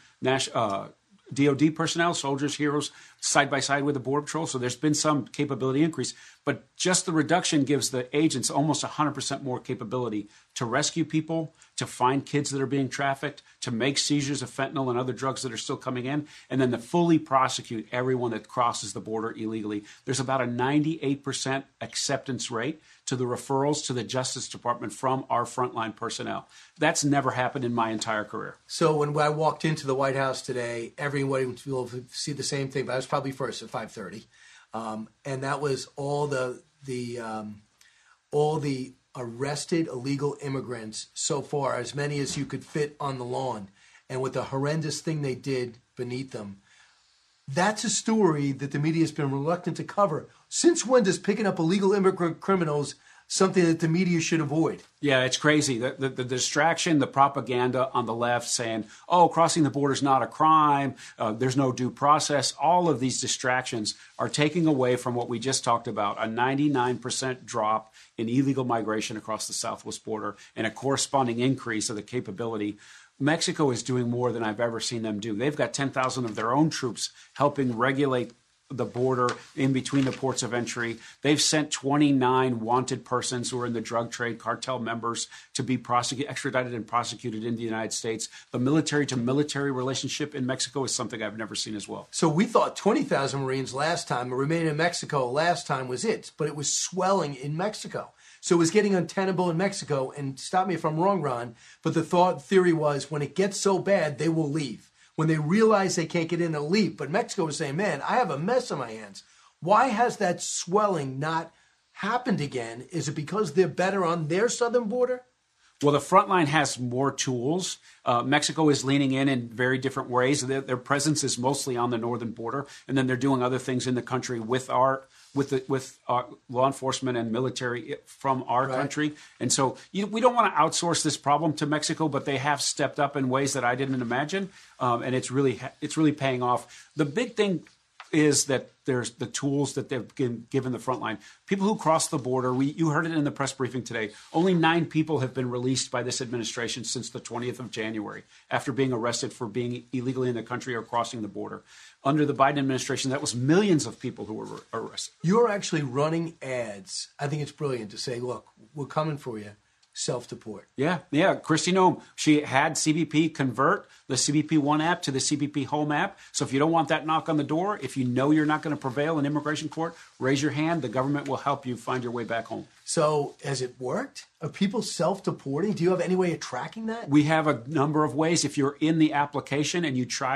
DOD personnel, soldiers, heroes, side by side with the Border Patrol. So there's been some capability increase. But just the reduction gives the agents almost 100% more capability to rescue people, to find kids that are being trafficked, to make seizures of fentanyl and other drugs that are still coming in, and then to fully prosecute everyone that crosses the border illegally. There's about a 98% acceptance rate to the referrals to the Justice Department from our frontline personnel. That's never happened in my entire career. So when I walked into the White House today, everybody will see the same thing, but I was probably first at 5:30. And that was all the arrested illegal immigrants so far, as many as you could fit on the lawn, and with the horrendous thing they did beneath them. That's a story that the media has been reluctant to cover. Since when does picking up illegal immigrant criminals something that the media should avoid? Yeah, it's crazy. The distraction, the propaganda on the left saying, oh, crossing the border is not a crime, there's no due process. All of these distractions are taking away from what we just talked about, a 99% drop in illegal migration across the southwest border and a corresponding increase of the capability. Mexico is doing more than I've ever seen them do. They've got 10,000 of their own troops helping regulate the border in between the ports of entry. They've sent 29 wanted persons who are in the drug trade, cartel members, to be extradited and prosecuted in the United States. The military-to-military relationship in Mexico is something I've never seen as well. So we thought 20,000 Marines last time, or remaining in Mexico last time was it, but it was swelling in Mexico. So it was getting untenable in Mexico, and stop me if I'm wrong, Ron, but the theory was when it gets so bad, they will leave. When they realize they can't get in, they'll leave. But Mexico was saying, man, I have a mess on my hands. Why has that swelling not happened again? Is it because they're better on their southern border? Well, the front line has more tools. Mexico is leaning in very different ways. Their presence is mostly on the northern border, and then they're doing other things in the country with law enforcement and military from our country. And so we don't want to outsource this problem to Mexico, but they have stepped up in ways that I didn't imagine, and it's really paying off. The big thing is that there's the tools that they've given the front line. People who cross the border, you heard it in the press briefing today, only 9 people have been released by this administration since the 20th of January after being arrested for being illegally in the country or crossing the border. Under the Biden administration, that was millions of people who were arrested. You're actually running ads. I think it's brilliant to say, look, we're coming for you. Self-deport. Yeah. Kristi Noem, she had CBP convert the CBP One app to the CBP Home app. So if you don't want that knock on the door, if you know you're not going to prevail in immigration court, raise your hand. The government will help you find your way back home. So has it worked? Are people self-deporting? Do you have any way of tracking that? We have a number of ways. If you're in the application and you try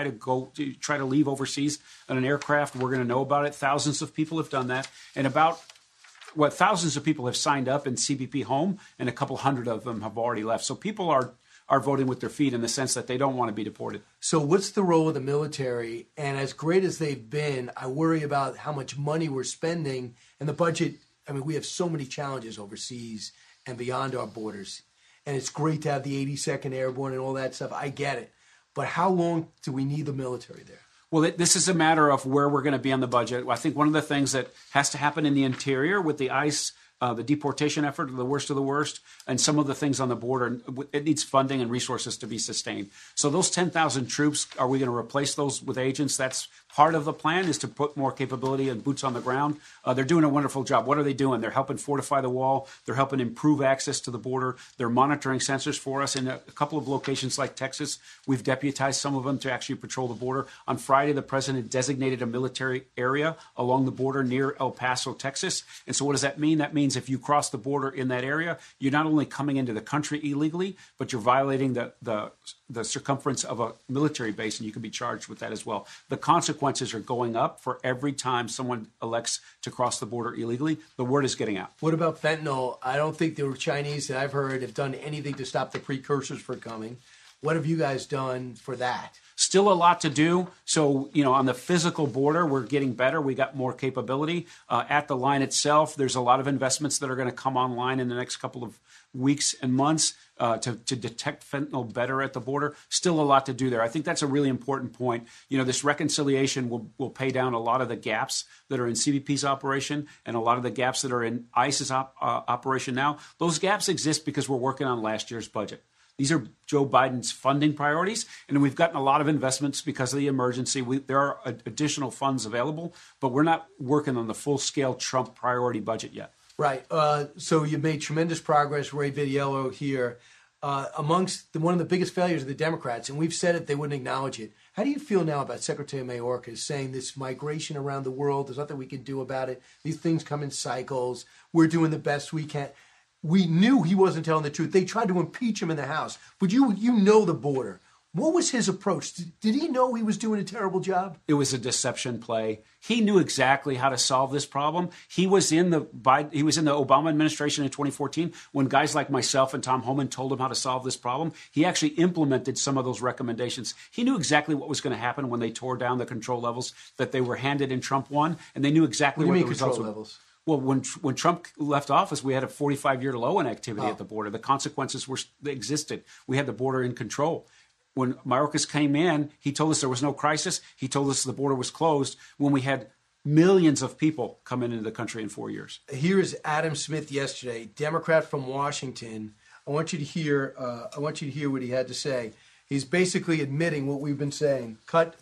to leave overseas on an aircraft, we're going to know about it. Thousands of people have done that. And thousands of people have signed up in CBP Home, and a couple hundred of them have already left. So people are voting with their feet in the sense that they don't want to be deported. So what's the role of the military? And as great as they've been, I worry about how much money we're spending and the budget. I mean, we have so many challenges overseas and beyond our borders. And it's great to have the 82nd Airborne and all that stuff. I get it. But how long do we need the military there? Well, this is a matter of where we're going to be on the budget. I think one of the things that has to happen in the interior with the ICE, the deportation effort, the worst of the worst, and some of the things on the border, it needs funding and resources to be sustained. So those 10,000 troops, are we going to replace those with agents? That's part of the plan, is to put more capability and boots on the ground. They're doing a wonderful job. What are they doing? They're helping fortify the wall. They're helping improve access to the border. They're monitoring sensors for us in a couple of locations like Texas. We've deputized some of them to actually patrol the border. On Friday, the president designated a military area along the border near El Paso, Texas. And so what does that mean? That means if you cross the border in that area, you're not only coming into the country illegally, but you're violating the circumference of a military base, and you can be charged with that as well. The consequences are going up for every time someone elects to cross the border illegally. The word is getting out. What about fentanyl? I don't think the Chinese that I've heard have done anything to stop the precursors from coming. What have you guys done for that? Still a lot to do. So, on the physical border, we're getting better. We got more capability. At the line itself, there's a lot of investments that are going to come online in the next couple of weeks and months to detect fentanyl better at the border. Still a lot to do there. I think that's a really important point. This reconciliation will pay down a lot of the gaps that are in CBP's operation and a lot of the gaps that are in ICE's operation now. Those gaps exist because we're working on last year's budget. These are Joe Biden's funding priorities, and we've gotten a lot of investments because of the emergency. There are additional funds available, but we're not working on the full-scale Trump priority budget yet. Right. So you've made tremendous progress, Ray Vitiello here, amongst one of the biggest failures of the Democrats, and we've said it, they wouldn't acknowledge it. How do you feel now about Secretary Mayorkas saying this migration around the world, there's nothing we can do about it, these things come in cycles, we're doing the best we can? We knew he wasn't telling the truth. They tried to impeach him in the House. But you know the border. What was his approach? Did he know he was doing a terrible job? It was a deception play. He knew exactly how to solve this problem. He was in the Obama administration in 2014 when guys like myself and Tom Homan told him how to solve this problem. He actually implemented some of those recommendations. He knew exactly what was going to happen when they tore down the control levels that they were handed in Trump 1, and they knew exactly what the results were. Levels? Well, when Trump left office, we had a 45-year low in activity at the border. The consequences they existed. We had the border in control. When Mayorkas came in, he told us there was no crisis. He told us the border was closed when we had millions of people coming into the country in 4 years. Here's Adam Smith yesterday, Democrat from Washington. I want you to hear what he had to say. He's basically admitting what we've been saying. Cut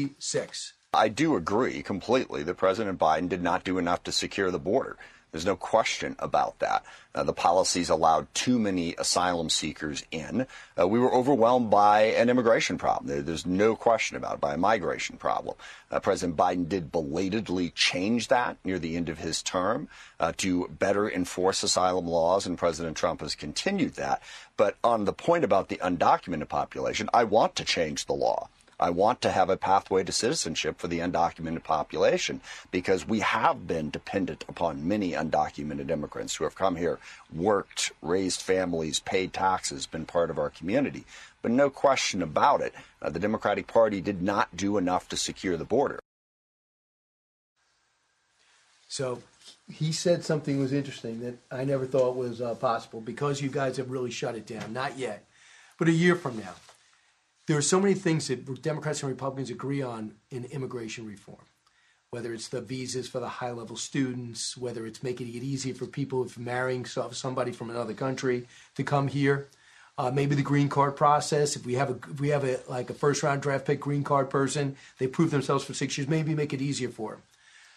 36. I do agree completely that President Biden did not do enough to secure the border. There's no question about that. The policies allowed too many asylum seekers in. We were overwhelmed by an immigration problem. There's no question about it, by a migration problem. President Biden did belatedly change that near the end of his term to better enforce asylum laws, and President Trump has continued that. But on the point about the undocumented population, I want to change the law. I want to have a pathway to citizenship for the undocumented population because we have been dependent upon many undocumented immigrants who have come here, worked, raised families, paid taxes, been part of our community. But no question about it, the Democratic Party did not do enough to secure the border. So he said something was interesting that I never thought was possible because you guys have really shut it down. Not yet, but a year from now. There are so many things that Democrats and Republicans agree on in immigration reform. whether it's the visas for the high-level students, whether it's making it easier for people if marrying somebody from another country to come here. Maybe the green card process. If we have a first-round draft pick green card person, they prove themselves for 6 years. Maybe make it easier for them.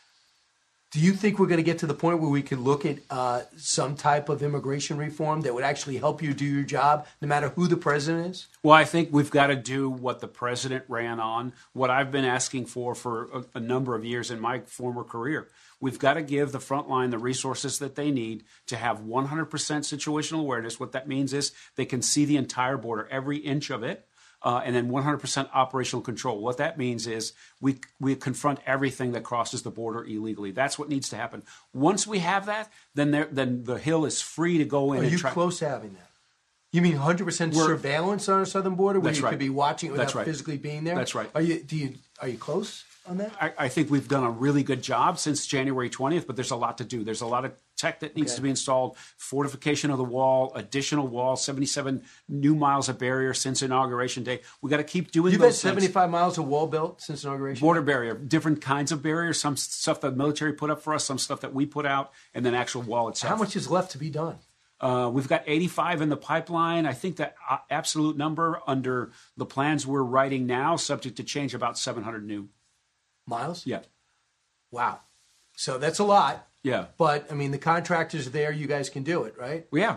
Do you think we're going to get to the point where we could look at some type of immigration reform that would actually help you do your job, no matter who the president is? Well, I think we've got to do what the president ran on, what I've been asking for a number of years in my former career. We've got to give the front line the resources that they need to have 100% situational awareness. What that means is they can see the entire border, every inch of it. And then 100% operational control. What that means is we confront everything that crosses the border illegally. That's what needs to happen. Once we have that, then the Hill is free to go in. Are you close to having that? You mean 100% surveillance on our southern border, where you could be watching it without physically being there? That's right. Are you close on that? I think we've done a really good job since January 20th, but there's a lot to do. There's a lot of tech that needs to be installed, fortification of the wall, additional wall, 77 new miles of barrier since Inauguration Day. We got to keep doing You've those had 75 miles of wall built since Inauguration Day? Border barrier, different kinds of barriers, some stuff the military put up for us, some stuff that we put out, and then actual wall itself. How much is left to be done? We've got 85 in the pipeline. I think that absolute number under the plans we're writing now, subject to change, about 700 new miles. Yeah. Wow. So that's a lot. Yeah. But I mean, the contractors are there. You guys can do it, right? Yeah.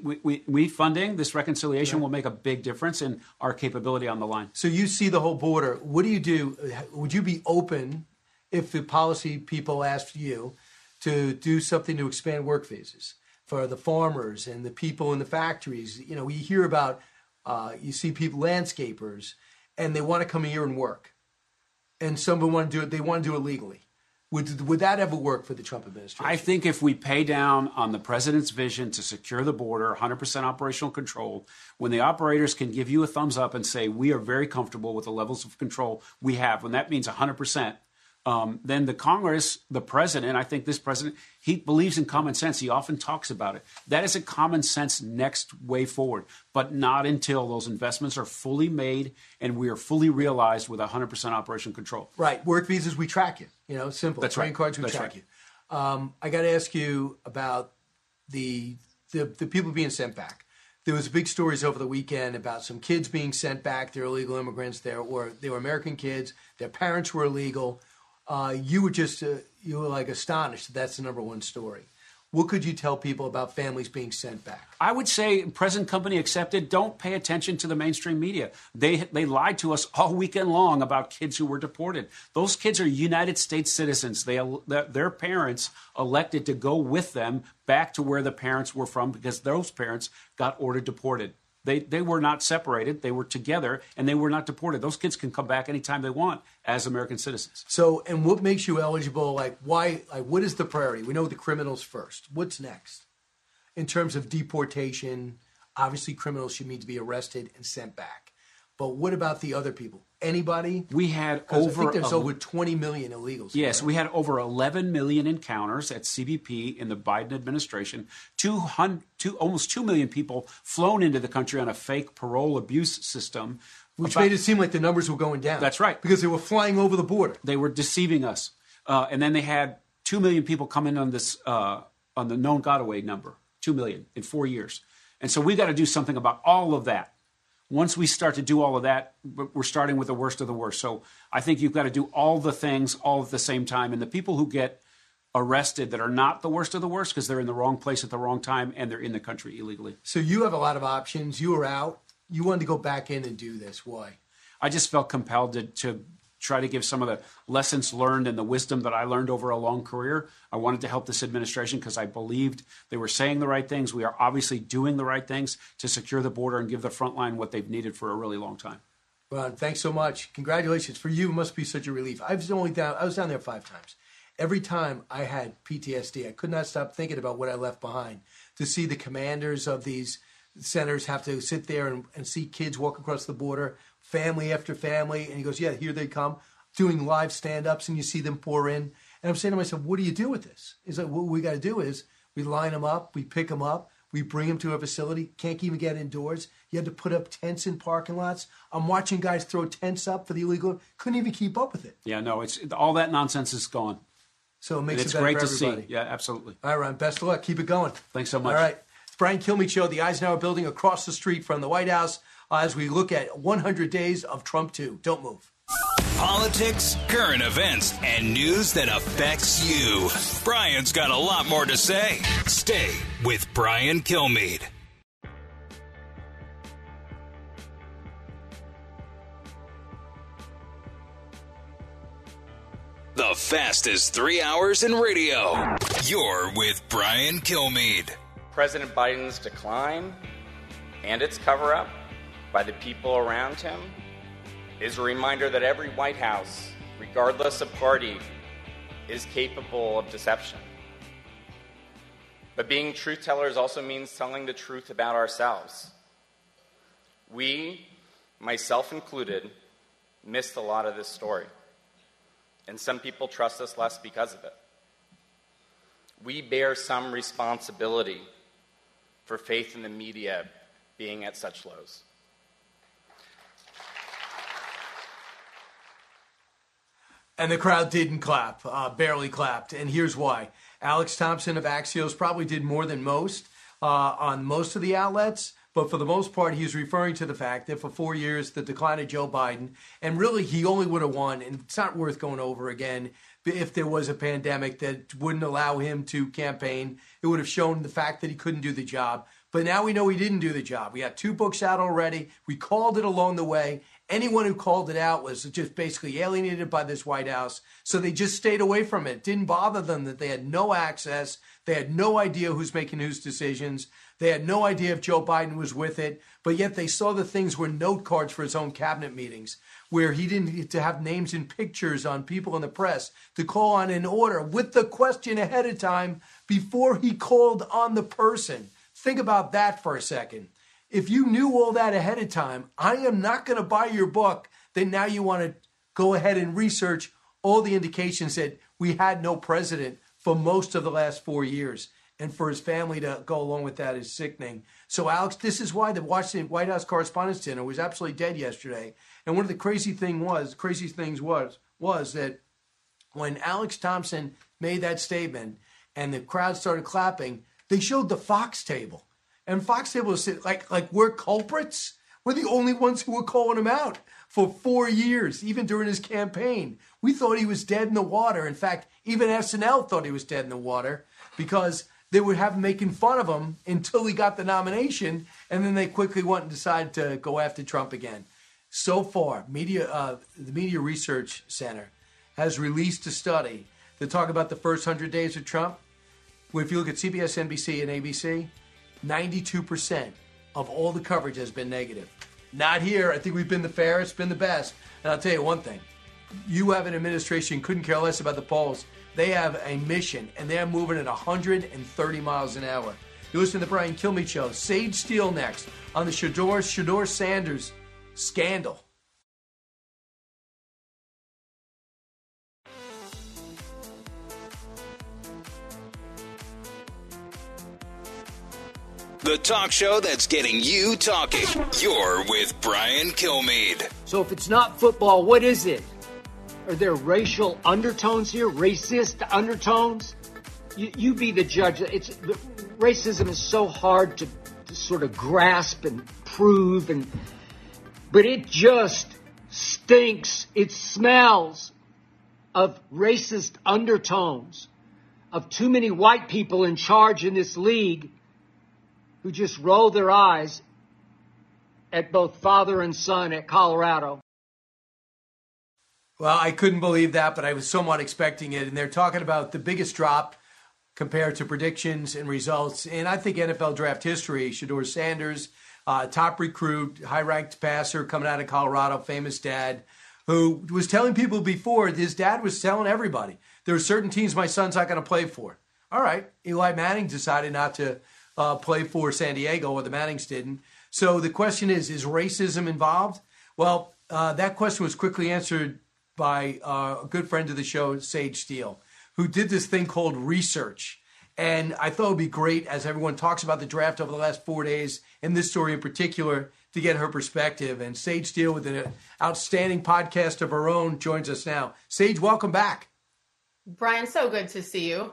We funding this reconciliation will make a big difference in our capability on the line. So you see the whole border. What do you do? Would you be open if the policy people asked you to do something to expand work visas for the farmers and the people in the factories? You know, we hear about, you see people, landscapers, and they want to come here and work. And some of them want to do it, they want to do it legally. Would that ever work for the Trump administration? I think if we pay down on the president's vision to secure the border, 100% operational control, when the operators can give you a thumbs up and say, we are very comfortable with the levels of control we have, when that means 100%, then the Congress, the president, I think this president, he believes in common sense. He often talks about it. That is a common sense next way forward, but not until those investments are fully made and we are fully realized with 100% operational control. Right. Work visas, we track you. You know, simple. That's Green right. cards, we That's track right. you. I got to ask you about the people being sent back. There was big stories over the weekend about some kids being sent back. They're illegal immigrants. They were American kids. Their parents were illegal. You were like astonished that that's the number one story. What could you tell people about families being sent back? I would say, present company accepted, don't pay attention to the mainstream media. They lied to us all weekend long about kids who were deported. Those kids are United States citizens. Their parents elected to go with them back to where the parents were from because those parents got ordered deported. They were not separated. They were together, and they were not deported. Those kids can come back anytime they want as American citizens. So, and what makes you eligible? Like, why? Like, what is the priority? We know the criminals first. What's next? In terms of deportation, obviously criminals should need to be arrested and sent back. But what about the other people? Anybody? We had I think there's over 20 million illegals. Yes, right? we had over 11 million encounters at CBP in the Biden administration. Almost 2 million people flown into the country on a fake parole abuse system. Which made it seem like the numbers were going down. That's right. Because they were flying over the border. They were deceiving us. And then they had 2 million people come in on this on the known Godaway number, 2 million in 4 years. And so we got to do something about all of that. Once we start to do all of that, we're starting with the worst of the worst. So I think you've got to do all the things all at the same time. And the people who get arrested that are not the worst of the worst because they're in the wrong place at the wrong time and they're in the country illegally. So you have a lot of options. You were out. You wanted to go back in and do this. Why? I just felt compelled to try to give some of the lessons learned and the wisdom that I learned over a long career. I wanted to help this administration because I believed they were saying the right things. We are obviously doing the right things to secure the border and give the front line what they've needed for a really long time. Ron, thanks so much. Congratulations. For you, it must be such a relief. I was down there 5 times. Every time I had PTSD, I could not stop thinking about what I left behind. To see the commanders of these centers have to sit there and see kids walk across the border, family after family, and he goes, yeah, here they come, doing live stand-ups, and you see them pour in. And I'm saying to myself, what do you do with this? He's like, what we got to do is we line them up, we pick them up, We bring them to a facility, can't even get indoors. You had to put up tents in parking lots. I'm watching guys throw tents up for the illegal. Couldn't even keep up with it. Yeah, no, it's all that nonsense is gone. So it makes it's it better great for to everybody. see. Yeah, absolutely. All right, Ron, best of luck. Keep it going. Thanks so much. All right. It's Brian Kilmeade Show, the Eisenhower Building across the street from the White House, as we look at 100 days of Trump 2. Don't move. Politics, current events, and news that affects you. Brian's got a lot more to say. Stay with Brian Kilmeade. The fastest 3 hours in radio. You're with Brian Kilmeade. President Biden's decline and its cover-up by the people around him is a reminder that every White House, regardless of party, is capable of deception. But being truth tellers also means telling the truth about ourselves. We, myself included, missed a lot of this story. And some people trust us less because of it. We bear some responsibility for faith in the media being at such lows. And the crowd didn't clap, barely clapped. And here's why. Alex Thompson of Axios probably did more than most on most of the outlets. But for the most part, he's referring to the fact that for 4 years, the decline of Joe Biden, and really he only would have won, and it's not worth going over again, if there was a pandemic that wouldn't allow him to campaign. It would have shown the fact that he couldn't do the job. But now we know he didn't do the job. We got 2 books out already. We called it along the way. Anyone who called it out was just basically alienated by this White House. So they just stayed away from it. It didn't bother them that they had no access. They had no idea who's making whose decisions. They had no idea if Joe Biden was with it. But yet they saw the things were note cards for his own cabinet meetings, where he didn't get to have names and pictures on people in the press to call on an order with the question ahead of time before he called on the person. Think about that for a second. If you knew all that ahead of time, I am not going to buy your book that now you want to go ahead and research all the indications that we had no president for most of the last 4 years. And for his family to go along with that is sickening. So, Alex, this is why the Washington White House Correspondents' Dinner was absolutely dead yesterday. And one of the crazy things was that when Alex Thompson made that statement and the crowd started clapping, they showed the Fox table. And Fox table said, like we're culprits? We're the only ones who were calling him out for 4 years, even during his campaign. We thought he was dead in the water. In fact, even SNL thought he was dead in the water because they would have him making fun of him until he got the nomination, and then they quickly went and decided to go after Trump again. So far, the Media Research Center has released a study to talk about the first 100 days of Trump. Where if you look at CBS, NBC, and ABC, 92% of all the coverage has been negative. Not here. I think we've been the fairest, been the best. And I'll tell you one thing. You have an administration couldn't care less about the polls. They have a mission, and they're moving at 130 miles an hour. You listen to the Brian Kilmeade Show. Sage Steele next on the Shedeur Sanders scandal. The talk show that's getting you talking. You're with Brian Kilmeade. So if it's not football, what is it? Are there racial undertones here? Racist undertones? You be the judge. Racism is so hard to sort of grasp and prove, but it just stinks. It smells of racist undertones, of too many white people in charge in this league who just roll their eyes at both father and son at Colorado. Well, I couldn't believe that, but I was somewhat expecting it. And they're talking about the biggest drop compared to predictions and results in, I think, NFL draft history. Shedeur Sanders, top recruit, high-ranked passer coming out of Colorado, famous dad, who was telling people before, his dad was telling everybody, there are certain teams my son's not going to play for. All right, Eli Manning decided not to play for San Diego, or the Mannings didn't. So the question is racism involved? Well, that question was quickly answered by a good friend of the show, Sage Steele, who did this thing called research. And I thought it would be great, as everyone talks about the draft over the last 4 days, and this story in particular, to get her perspective. And Sage Steele, with an outstanding podcast of her own, joins us now. Sage, welcome back. Brian, so good to see you.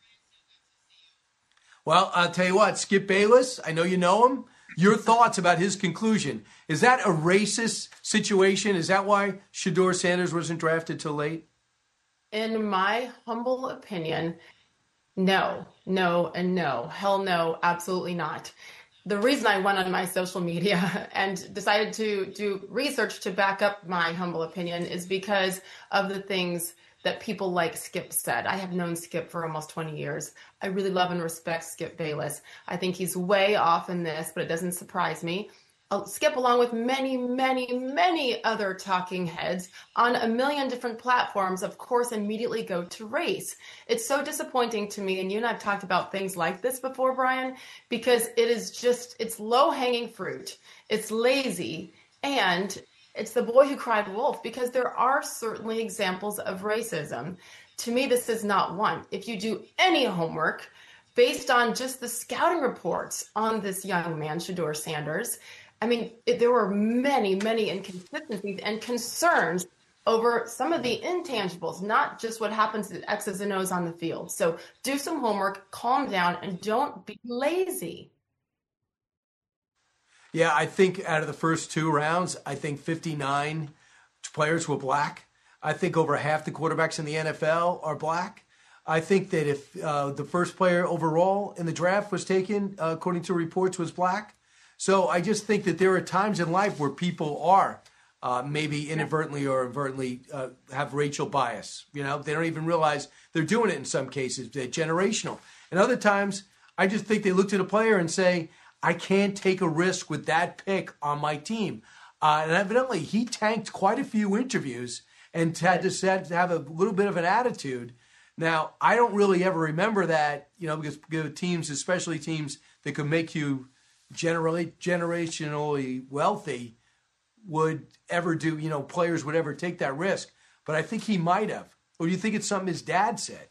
Well, I'll tell you what, Skip Bayless, I know you know him. Your thoughts about his conclusion. Is that a racist situation? Is that why Shedeur Sanders wasn't drafted till late? In my humble opinion, no, and no. Hell no, absolutely not. The reason I went on my social media and decided to do research to back up my humble opinion is because of the things that people like Skip said. I have known Skip for almost 20 years. I really love and respect Skip Bayless. I think he's way off in this, but it doesn't surprise me. Skip, along with many, many, many other talking heads on a million different platforms, of course, immediately go to race. It's so disappointing to me, and you and I have talked about things like this before, Brian, because it's low-hanging fruit, it's lazy, and it's the boy who cried wolf, because there are certainly examples of racism. To me, this is not one. If you do any homework based on just the scouting reports on this young man, Shedeur Sanders, I mean, there were many, many inconsistencies and concerns over some of the intangibles, not just what happens to X's and O's on the field. So do some homework, calm down, and don't be lazy. Yeah, I think out of the first 2 rounds, I think 59 players were black. I think over half the quarterbacks in the NFL are black. I think that if the first player overall in the draft was taken, according to reports, was black. So I just think that there are times in life where people are maybe inadvertently or inadvertently have racial bias. You know, they don't even realize they're doing it in some cases. They're generational. And other times, I just think they look at a player and say, I can't take a risk with that pick on my team. And evidently, he tanked quite a few interviews and had to have a little bit of an attitude. Now, I don't really ever remember that, you know, because teams, especially teams that could make you generationally wealthy, would ever do, you know, players would ever take that risk. But I think he might have. Or do you think it's something his dad said?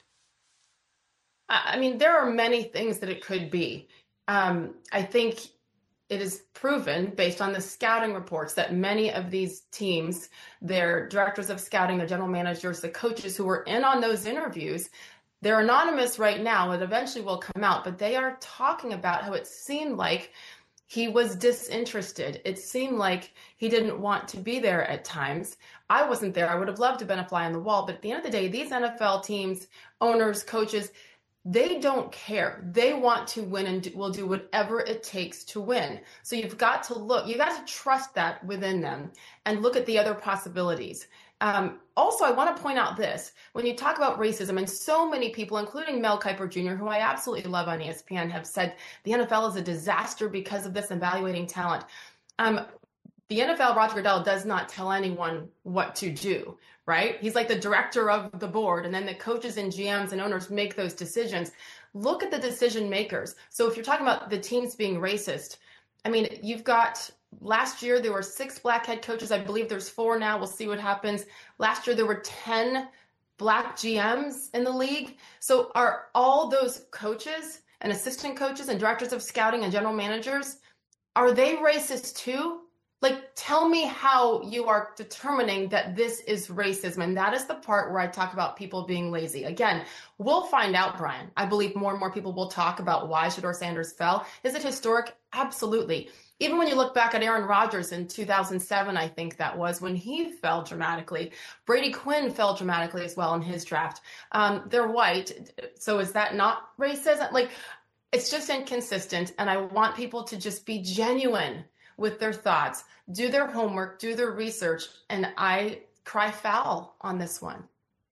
I mean, there are many things that it could be. I think it is proven based on the scouting reports that many of these teams, their directors of scouting, their general managers, the coaches who were in on those interviews, they're anonymous right now. It eventually will come out, but they are talking about how it seemed like he was disinterested. It seemed like he didn't want to be there at times. I wasn't there. I would have loved to have been a fly on the wall. But at the end of the day, these NFL teams, owners, coaches, they don't care. They want to win and will do whatever it takes to win. So you've got to trust that within them and look at the other possibilities. Also, I want to point out this. When you talk about racism, and so many people, including Mel Kiper Jr., who I absolutely love on ESPN, have said the NFL is a disaster because of this evaluating talent. The NFL, Roger Goodell, does not tell anyone what to do, right? He's like the director of the board, and then the coaches and GMs and owners make those decisions. Look at the decision makers. So if you're talking about the teams being racist, I mean, you've got last year there were 6 black head coaches. I believe there's 4 now. We'll see what happens. Last year there were 10 black GMs in the league. So are all those coaches and assistant coaches and directors of scouting and general managers, are they racist too? Like, tell me how you are determining that this is racism. And that is the part where I talk about people being lazy. Again, we'll find out, Brian. I believe more and more people will talk about why Shedeur Sanders fell. Is it historic? Absolutely. Even when you look back at Aaron Rodgers in 2007, I think that was when he fell dramatically. Brady Quinn fell dramatically as well in his draft. They're white. So is that not racism? Like, it's just inconsistent. And I want people to just be genuine with their thoughts, do their homework, do their research, and I cry foul on this one.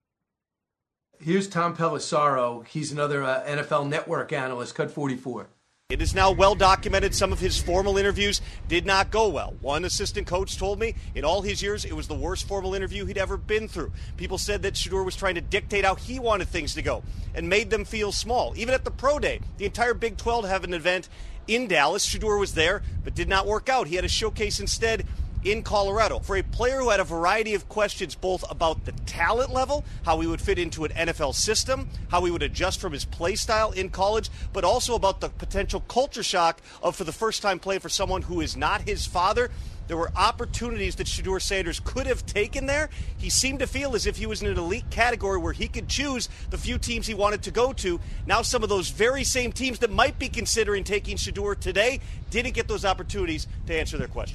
Here's Tom Pelissaro. He's another NFL Network analyst, Cut 44. It is now well documented some of his formal interviews did not go well. One assistant coach told me in all his years it was the worst formal interview he'd ever been through. People said that Shedeur was trying to dictate how he wanted things to go and made them feel small. Even at the Pro Day, the entire Big 12 have an event in Dallas. Shedeur was there, but did not work out. He had a showcase instead in Colorado. For a player who had a variety of questions both about the talent level, how he would fit into an NFL system, how he would adjust from his play style in college, but also about the potential culture shock of, for the first time, playing for someone who is not his father. There were opportunities that Shedeur Sanders could have taken there. He seemed to feel as if he was in an elite category where he could choose the few teams he wanted to go to. Now some of those very same teams that might be considering taking Shedeur today didn't get those opportunities to answer their question.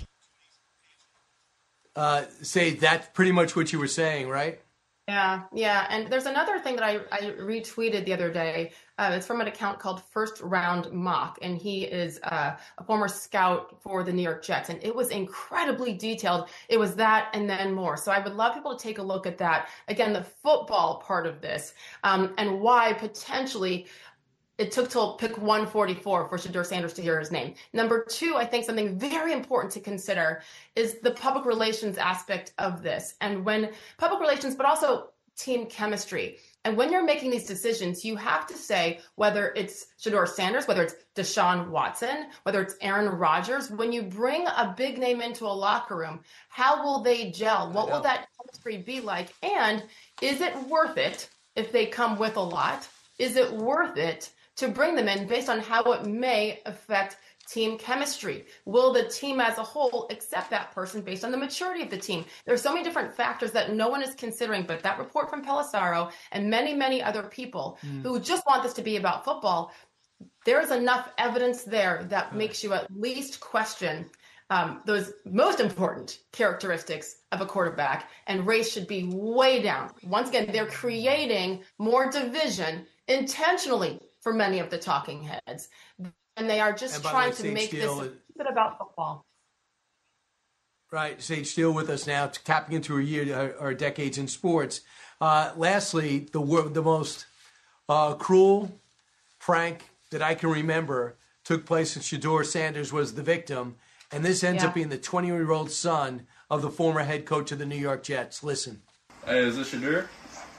Say that's pretty much what you were saying, right? Yeah. And there's another thing that I retweeted the other day. It's from an account called First Round Mock, and he is a former scout for the New York Jets. And it was incredibly detailed. It was that and then more. So I would love people to take a look at that. Again, the football part of this, and why potentially it took till pick 144 for Shedeur Sanders to hear his name. Number two, I think something very important to consider is the public relations aspect of this. And when public relations, but also team chemistry. And when you're making these decisions, you have to say whether it's Shedeur Sanders, whether it's Deshaun Watson, whether it's Aaron Rodgers. When you bring a big name into a locker room, how will they gel? What will that chemistry be like? And is it worth it if they come with a lot? Is it worth it to bring them in based on how it may affect team chemistry? Will the team as a whole accept that person based on the maturity of the team? There's so many different factors that no one is considering, but that report from Pelissero and many, many other people who just want this to be about football, there's enough evidence there that makes you at least question those most important characteristics of a quarterback, and race should be way down. Once again, they're creating more division intentionally for many of the talking heads. And they are just trying to make this about football. Right. Sage Steele with us now, tapping into a year or decades in sports. Lastly, the most cruel prank that I can remember took place in Shedeur Sanders was the victim. And this ends up being the 20-year-old son of the former head coach of the New York Jets. Listen. Hey, is this Shedeur?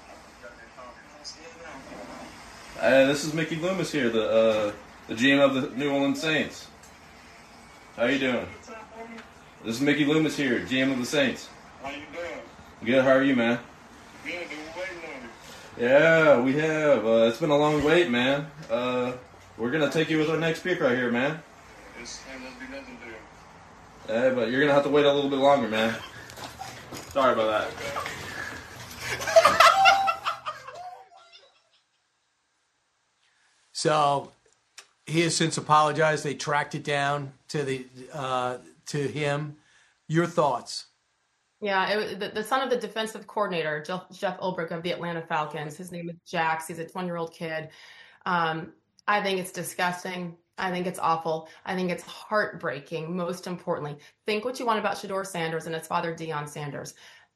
This is Mickey Loomis here, the GM of the New Orleans Saints. How you doing? This is Mickey Loomis here, GM of the Saints. How you doing? Good, how are you, man? Good, been waiting on you. Yeah, we have. It's been a long wait, man. We're going to take you with our next pick right here, man. This ain't gonna be nothing to Yeah, but you're going to have to wait a little bit longer, man. Sorry about that. So he has since apologized. They tracked it down to him. Your thoughts? Yeah, it was the son of the defensive coordinator, Jeff Ulbrich of the Atlanta Falcons. His name is Jax. He's a 20-year-old kid. I think it's disgusting. I think it's awful. I think it's heartbreaking. Most importantly, think what you want about Shedeur Sanders and his father, Deion Sanders.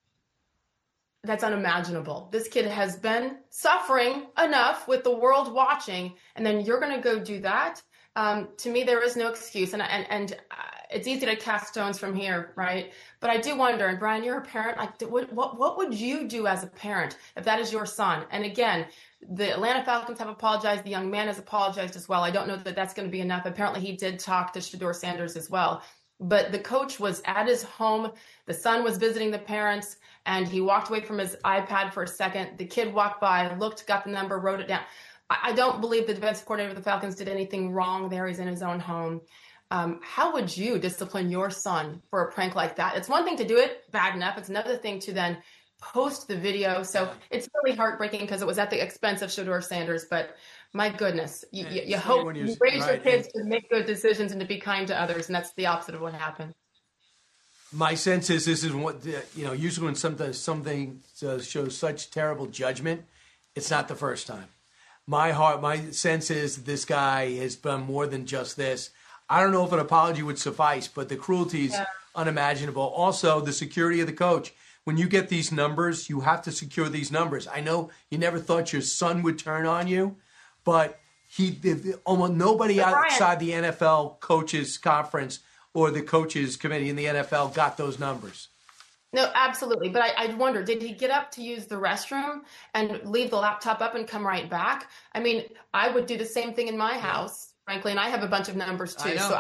That's unimaginable. This kid has been suffering enough with the world watching, and then you're going to go do that? To me, there is no excuse, and it's easy to cast stones from here, right? But I do wonder, and Brian, you're a parent. Like, what would you do as a parent if that is your son? And again, the Atlanta Falcons have apologized. The young man has apologized as well. I don't know that that's going to be enough. Apparently, he did talk to Shedeur Sanders as well. But the coach was at his home. The son was visiting the parents, and he walked away from his iPad for a second. The kid walked by, looked, got the number, wrote it down. I don't believe the defensive coordinator of the Falcons did anything wrong there. He's in his own home. How would you discipline your son for a prank like that? It's one thing to do it bad enough. It's another thing to then post the video. So it's really heartbreaking because it was at the expense of Shedeur Sanders. But my goodness, you hope you raise your kids to make good decisions and to be kind to others. And that's the opposite of what happened. My sense is this is what, usually when something shows such terrible judgment, it's not the first time. My sense is this guy has done more than just this. I don't know if an apology would suffice, but the cruelty is unimaginable. Also, the security of the coach. When you get these numbers, you have to secure these numbers. I know you never thought your son would turn on you, but almost nobody outside the NFL coaches conference or the coaches committee in the NFL got those numbers. No, absolutely. But I wonder, did he get up to use the restroom and leave the laptop up and come right back? I mean, I would do the same thing in my house, frankly, and I have a bunch of numbers too. So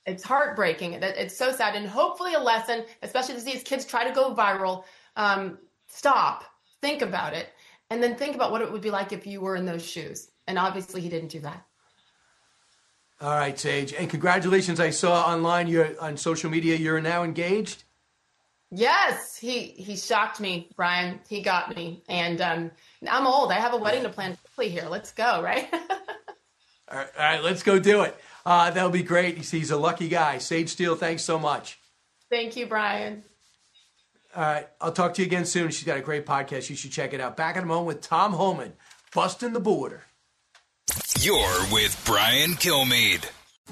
It's heartbreaking. It's so sad. And hopefully a lesson, especially to see these kids try to go viral. Stop, think about it, and then think about what it would be like if you were in those shoes. And obviously he didn't do that. All right, Sage. And congratulations. I saw online, you're on social media, you're now engaged. Yes, he shocked me, Brian. He got me. And I'm old. I have a wedding to plan quickly here. Let's go, right? All right, let's go do it. That'll be great. He's a lucky guy. Sage Steele, thanks so much. Thank you, Brian. All right, I'll talk to you again soon. She's got a great podcast. You should check it out. Back in a moment with Tom Homan, Busting the Border. You're with Brian Kilmeade.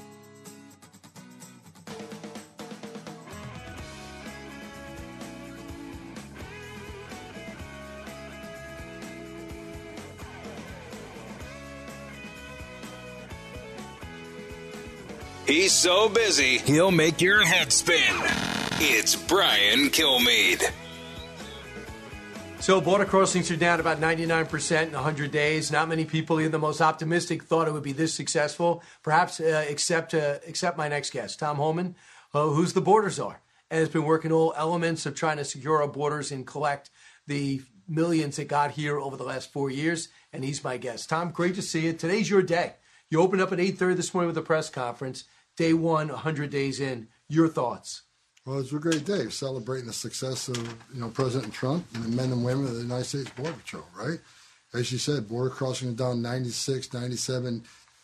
He's so busy, he'll make your head spin. It's Brian Kilmeade. So border crossings are down about 99% in 100 days. Not many people, even the most optimistic, thought it would be this successful. Perhaps except my next guest, Tom Homan, who's the border czar, and has been working all elements of trying to secure our borders and collect the millions that got here over the last 4 years. And he's my guest. Tom, great to see you. Today's your day. You opened up at 8:30 this morning with a press conference. Day one, 100 days in. Your thoughts? Well, it's a great day, celebrating the success of President Trump and the men and women of the United States Border Patrol, right? As you said, border crossing down 96, 97,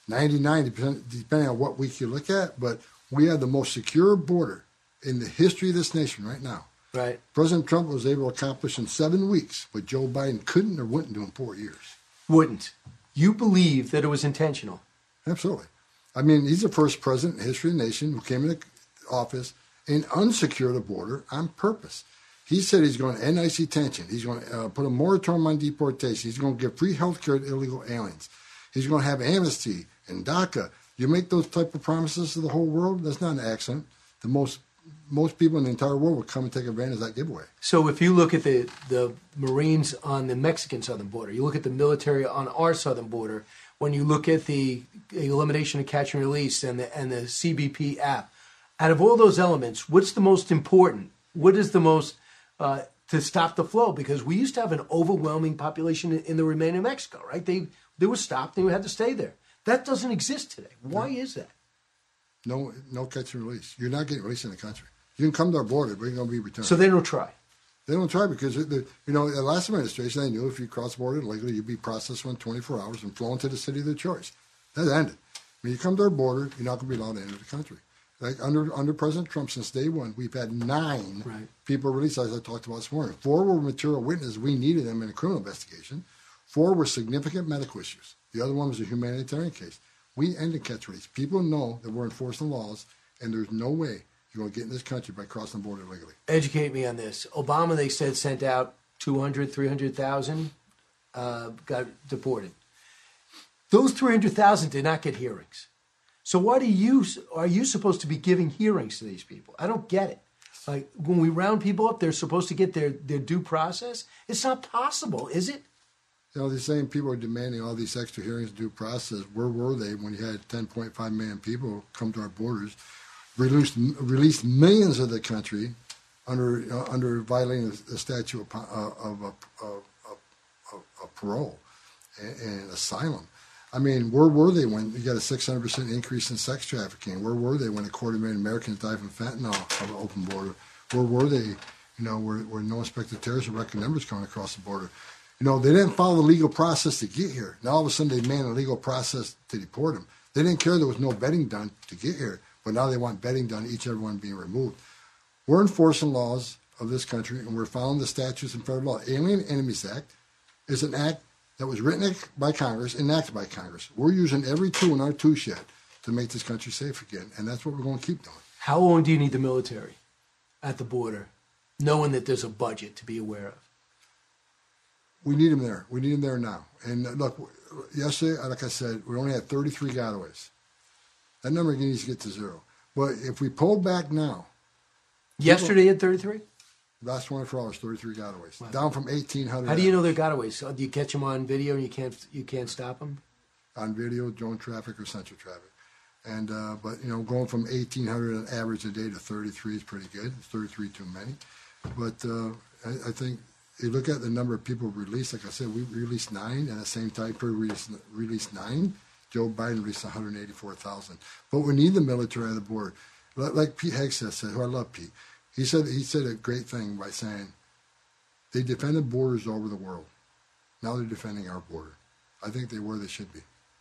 99%, depending on what week you look at. But we have the most secure border in the history of this nation right now. Right. President Trump was able to accomplish in 7 weeks what Joe Biden couldn't or wouldn't do in 4 years. Wouldn't. You believe that it was intentional? Absolutely. I mean, he's the first president in the history of the nation who came into office and unsecured the border on purpose. He said he's going to end ICE tension. He's going to put a moratorium on deportation. He's going to give free health care to illegal aliens. He's going to have amnesty and DACA. You make those type of promises to the whole world, that's not an accident. The most people in the entire world would come and take advantage of that giveaway. So if you look at the Marines on the Mexican southern border, you look at the military on our southern border, when you look at the elimination of catch and release and the CBP app, out of all those elements, what's the most important? What is the most to stop the flow? Because we used to have an overwhelming population in the remain of Mexico, right? They were stopped and we had to stay there. That doesn't exist today. Why is that? No catch and release. You're not getting released in the country. You can come to our border, but you're going to be returned. So they don't try. They don't try because, the last administration, they knew if you cross the border illegally, you'd be processed within 24 hours and flown to the city of their choice. That ended. When you come to our border, you're not going to be allowed to enter the country. Like under President Trump, since day one, we've had 9 people released, as I talked about this morning. 4 were material witnesses. We needed them in a criminal investigation. 4 were significant medical issues. The other one was a humanitarian case. We ended catch release. People know that we're enforcing laws, and there's no way you're going to get in this country by crossing the border illegally. Educate me on this. Obama, they said, sent out 200, 300,000, got deported. Those 300,000 did not get hearings. So why are you supposed to be giving hearings to these people? I don't get it. Like, when we round people up, they're supposed to get their due process? It's not possible, is it? The same people are demanding all these extra hearings, due process. Where were they when you had 10.5 million people come to our borders, released millions of the country under violating the statute of parole and asylum? I mean, where were they when you got a 600% increase in sex trafficking? Where were they when 250,000 Americans died from fentanyl on the open border? Where were they, where no inspected terrorists or record numbers coming across the border? They didn't follow the legal process to get here. Now all of a sudden they demand a legal process to deport them. They didn't care there was no vetting done to get here, but now they want vetting done, each and every one being removed. We're enforcing laws of this country, and we're following the statutes and federal law. Alien Enemies Act is an act that was written by Congress, enacted by Congress. We're using every tool in our tool shed to make this country safe again, and that's what we're going to keep doing. How long do you need the military at the border, knowing that there's a budget to be aware of? We need them there. We need them there now. And look, yesterday, like I said, we only had 33 gotaways. That number needs to get to 0. But if we pull back now. Yesterday at 33? Last 24 hours, 33 gotaways. Wow. Down from 1,800. How do you know they're gotaways? So do you catch them on video and you can't stop them? On video, drone traffic, or sensor traffic. And but going from 1,800 on average a day to 33 is pretty good. 33 too many. But I think you look at the number of people released. Like I said, we released 9, and at the same time period we released 9. Joe Biden released 184,000. But we need the military on the border. Like Pete Hegseth said, who I love Pete. He said a great thing by saying they defended borders all over the world. Now they're defending our border. I think they're where they should be.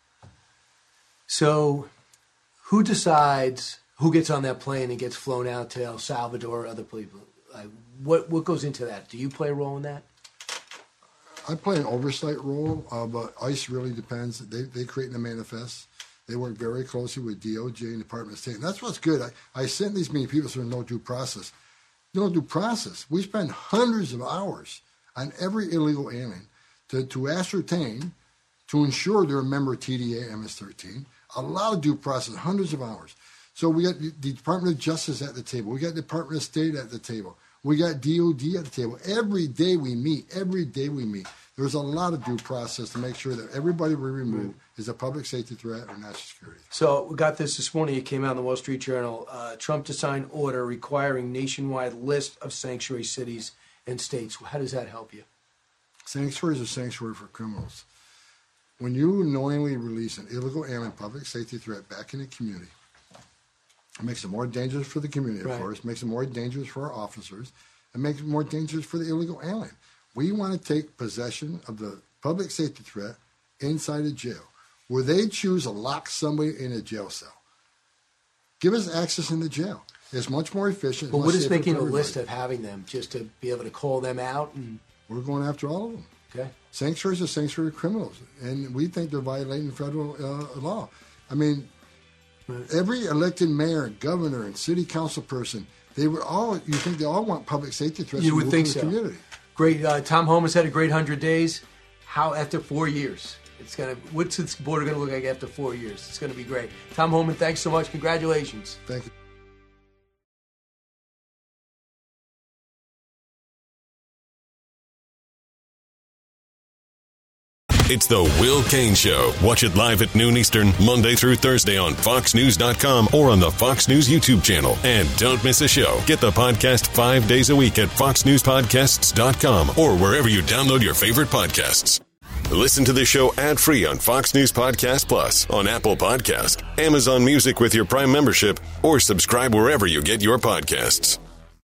So, who decides who gets on that plane and gets flown out to El Salvador or other people? What goes into that? Do you play a role in that? I play an oversight role, but ICE really depends. They create the manifest. They work very closely with DOJ and Department of State. And that's what's good. I sent these many people through no due process. No due process. We spend hundreds of hours on every illegal alien to ascertain, to ensure they're a member of TDA, MS-13. A lot of due process, hundreds of hours. So we got the Department of Justice at the table. We got the Department of State at the table. We got DOD at the table. Every day we meet. There's a lot of due process to make sure that everybody we remove is a public safety threat or national security. So we got this morning. It came out in the Wall Street Journal. Trump to sign order requiring nationwide list of sanctuary cities and states. How does that help you? Sanctuaries are sanctuary for criminals. When you knowingly release an illegal alien public safety threat back in the community, it makes it more dangerous for the community, of course, makes it more dangerous for our officers, and makes it more dangerous for the illegal alien. We want to take possession of the public safety threat inside a jail, where they choose to lock somebody in a jail cell. Give us access in the jail. It's much more efficient. But what is making a list of having them, just to be able to call them out? And we're going after all of them. Okay. Sanctuaries are sanctuary criminals, and we think they're violating federal law. I mean, every elected mayor, governor, and city council person, they were all. You think they all want public safety threats? You would think so. Community. Great. Tom Homan's had a great 100 days. How after 4 years? What's this border going to look like after 4 years? It's going to be great. Tom Homan, thanks so much. Congratulations. Thank you. It's the Will Cain Show. Watch it live at noon Eastern, Monday through Thursday on FoxNews.com or on the Fox News YouTube channel. And don't miss a show. Get the podcast 5 days a week at FoxNewsPodcasts.com or wherever you download your favorite podcasts. Listen to the show ad-free on Fox News Podcast Plus, on Apple Podcast, Amazon Music with your Prime membership, or subscribe wherever you get your podcasts.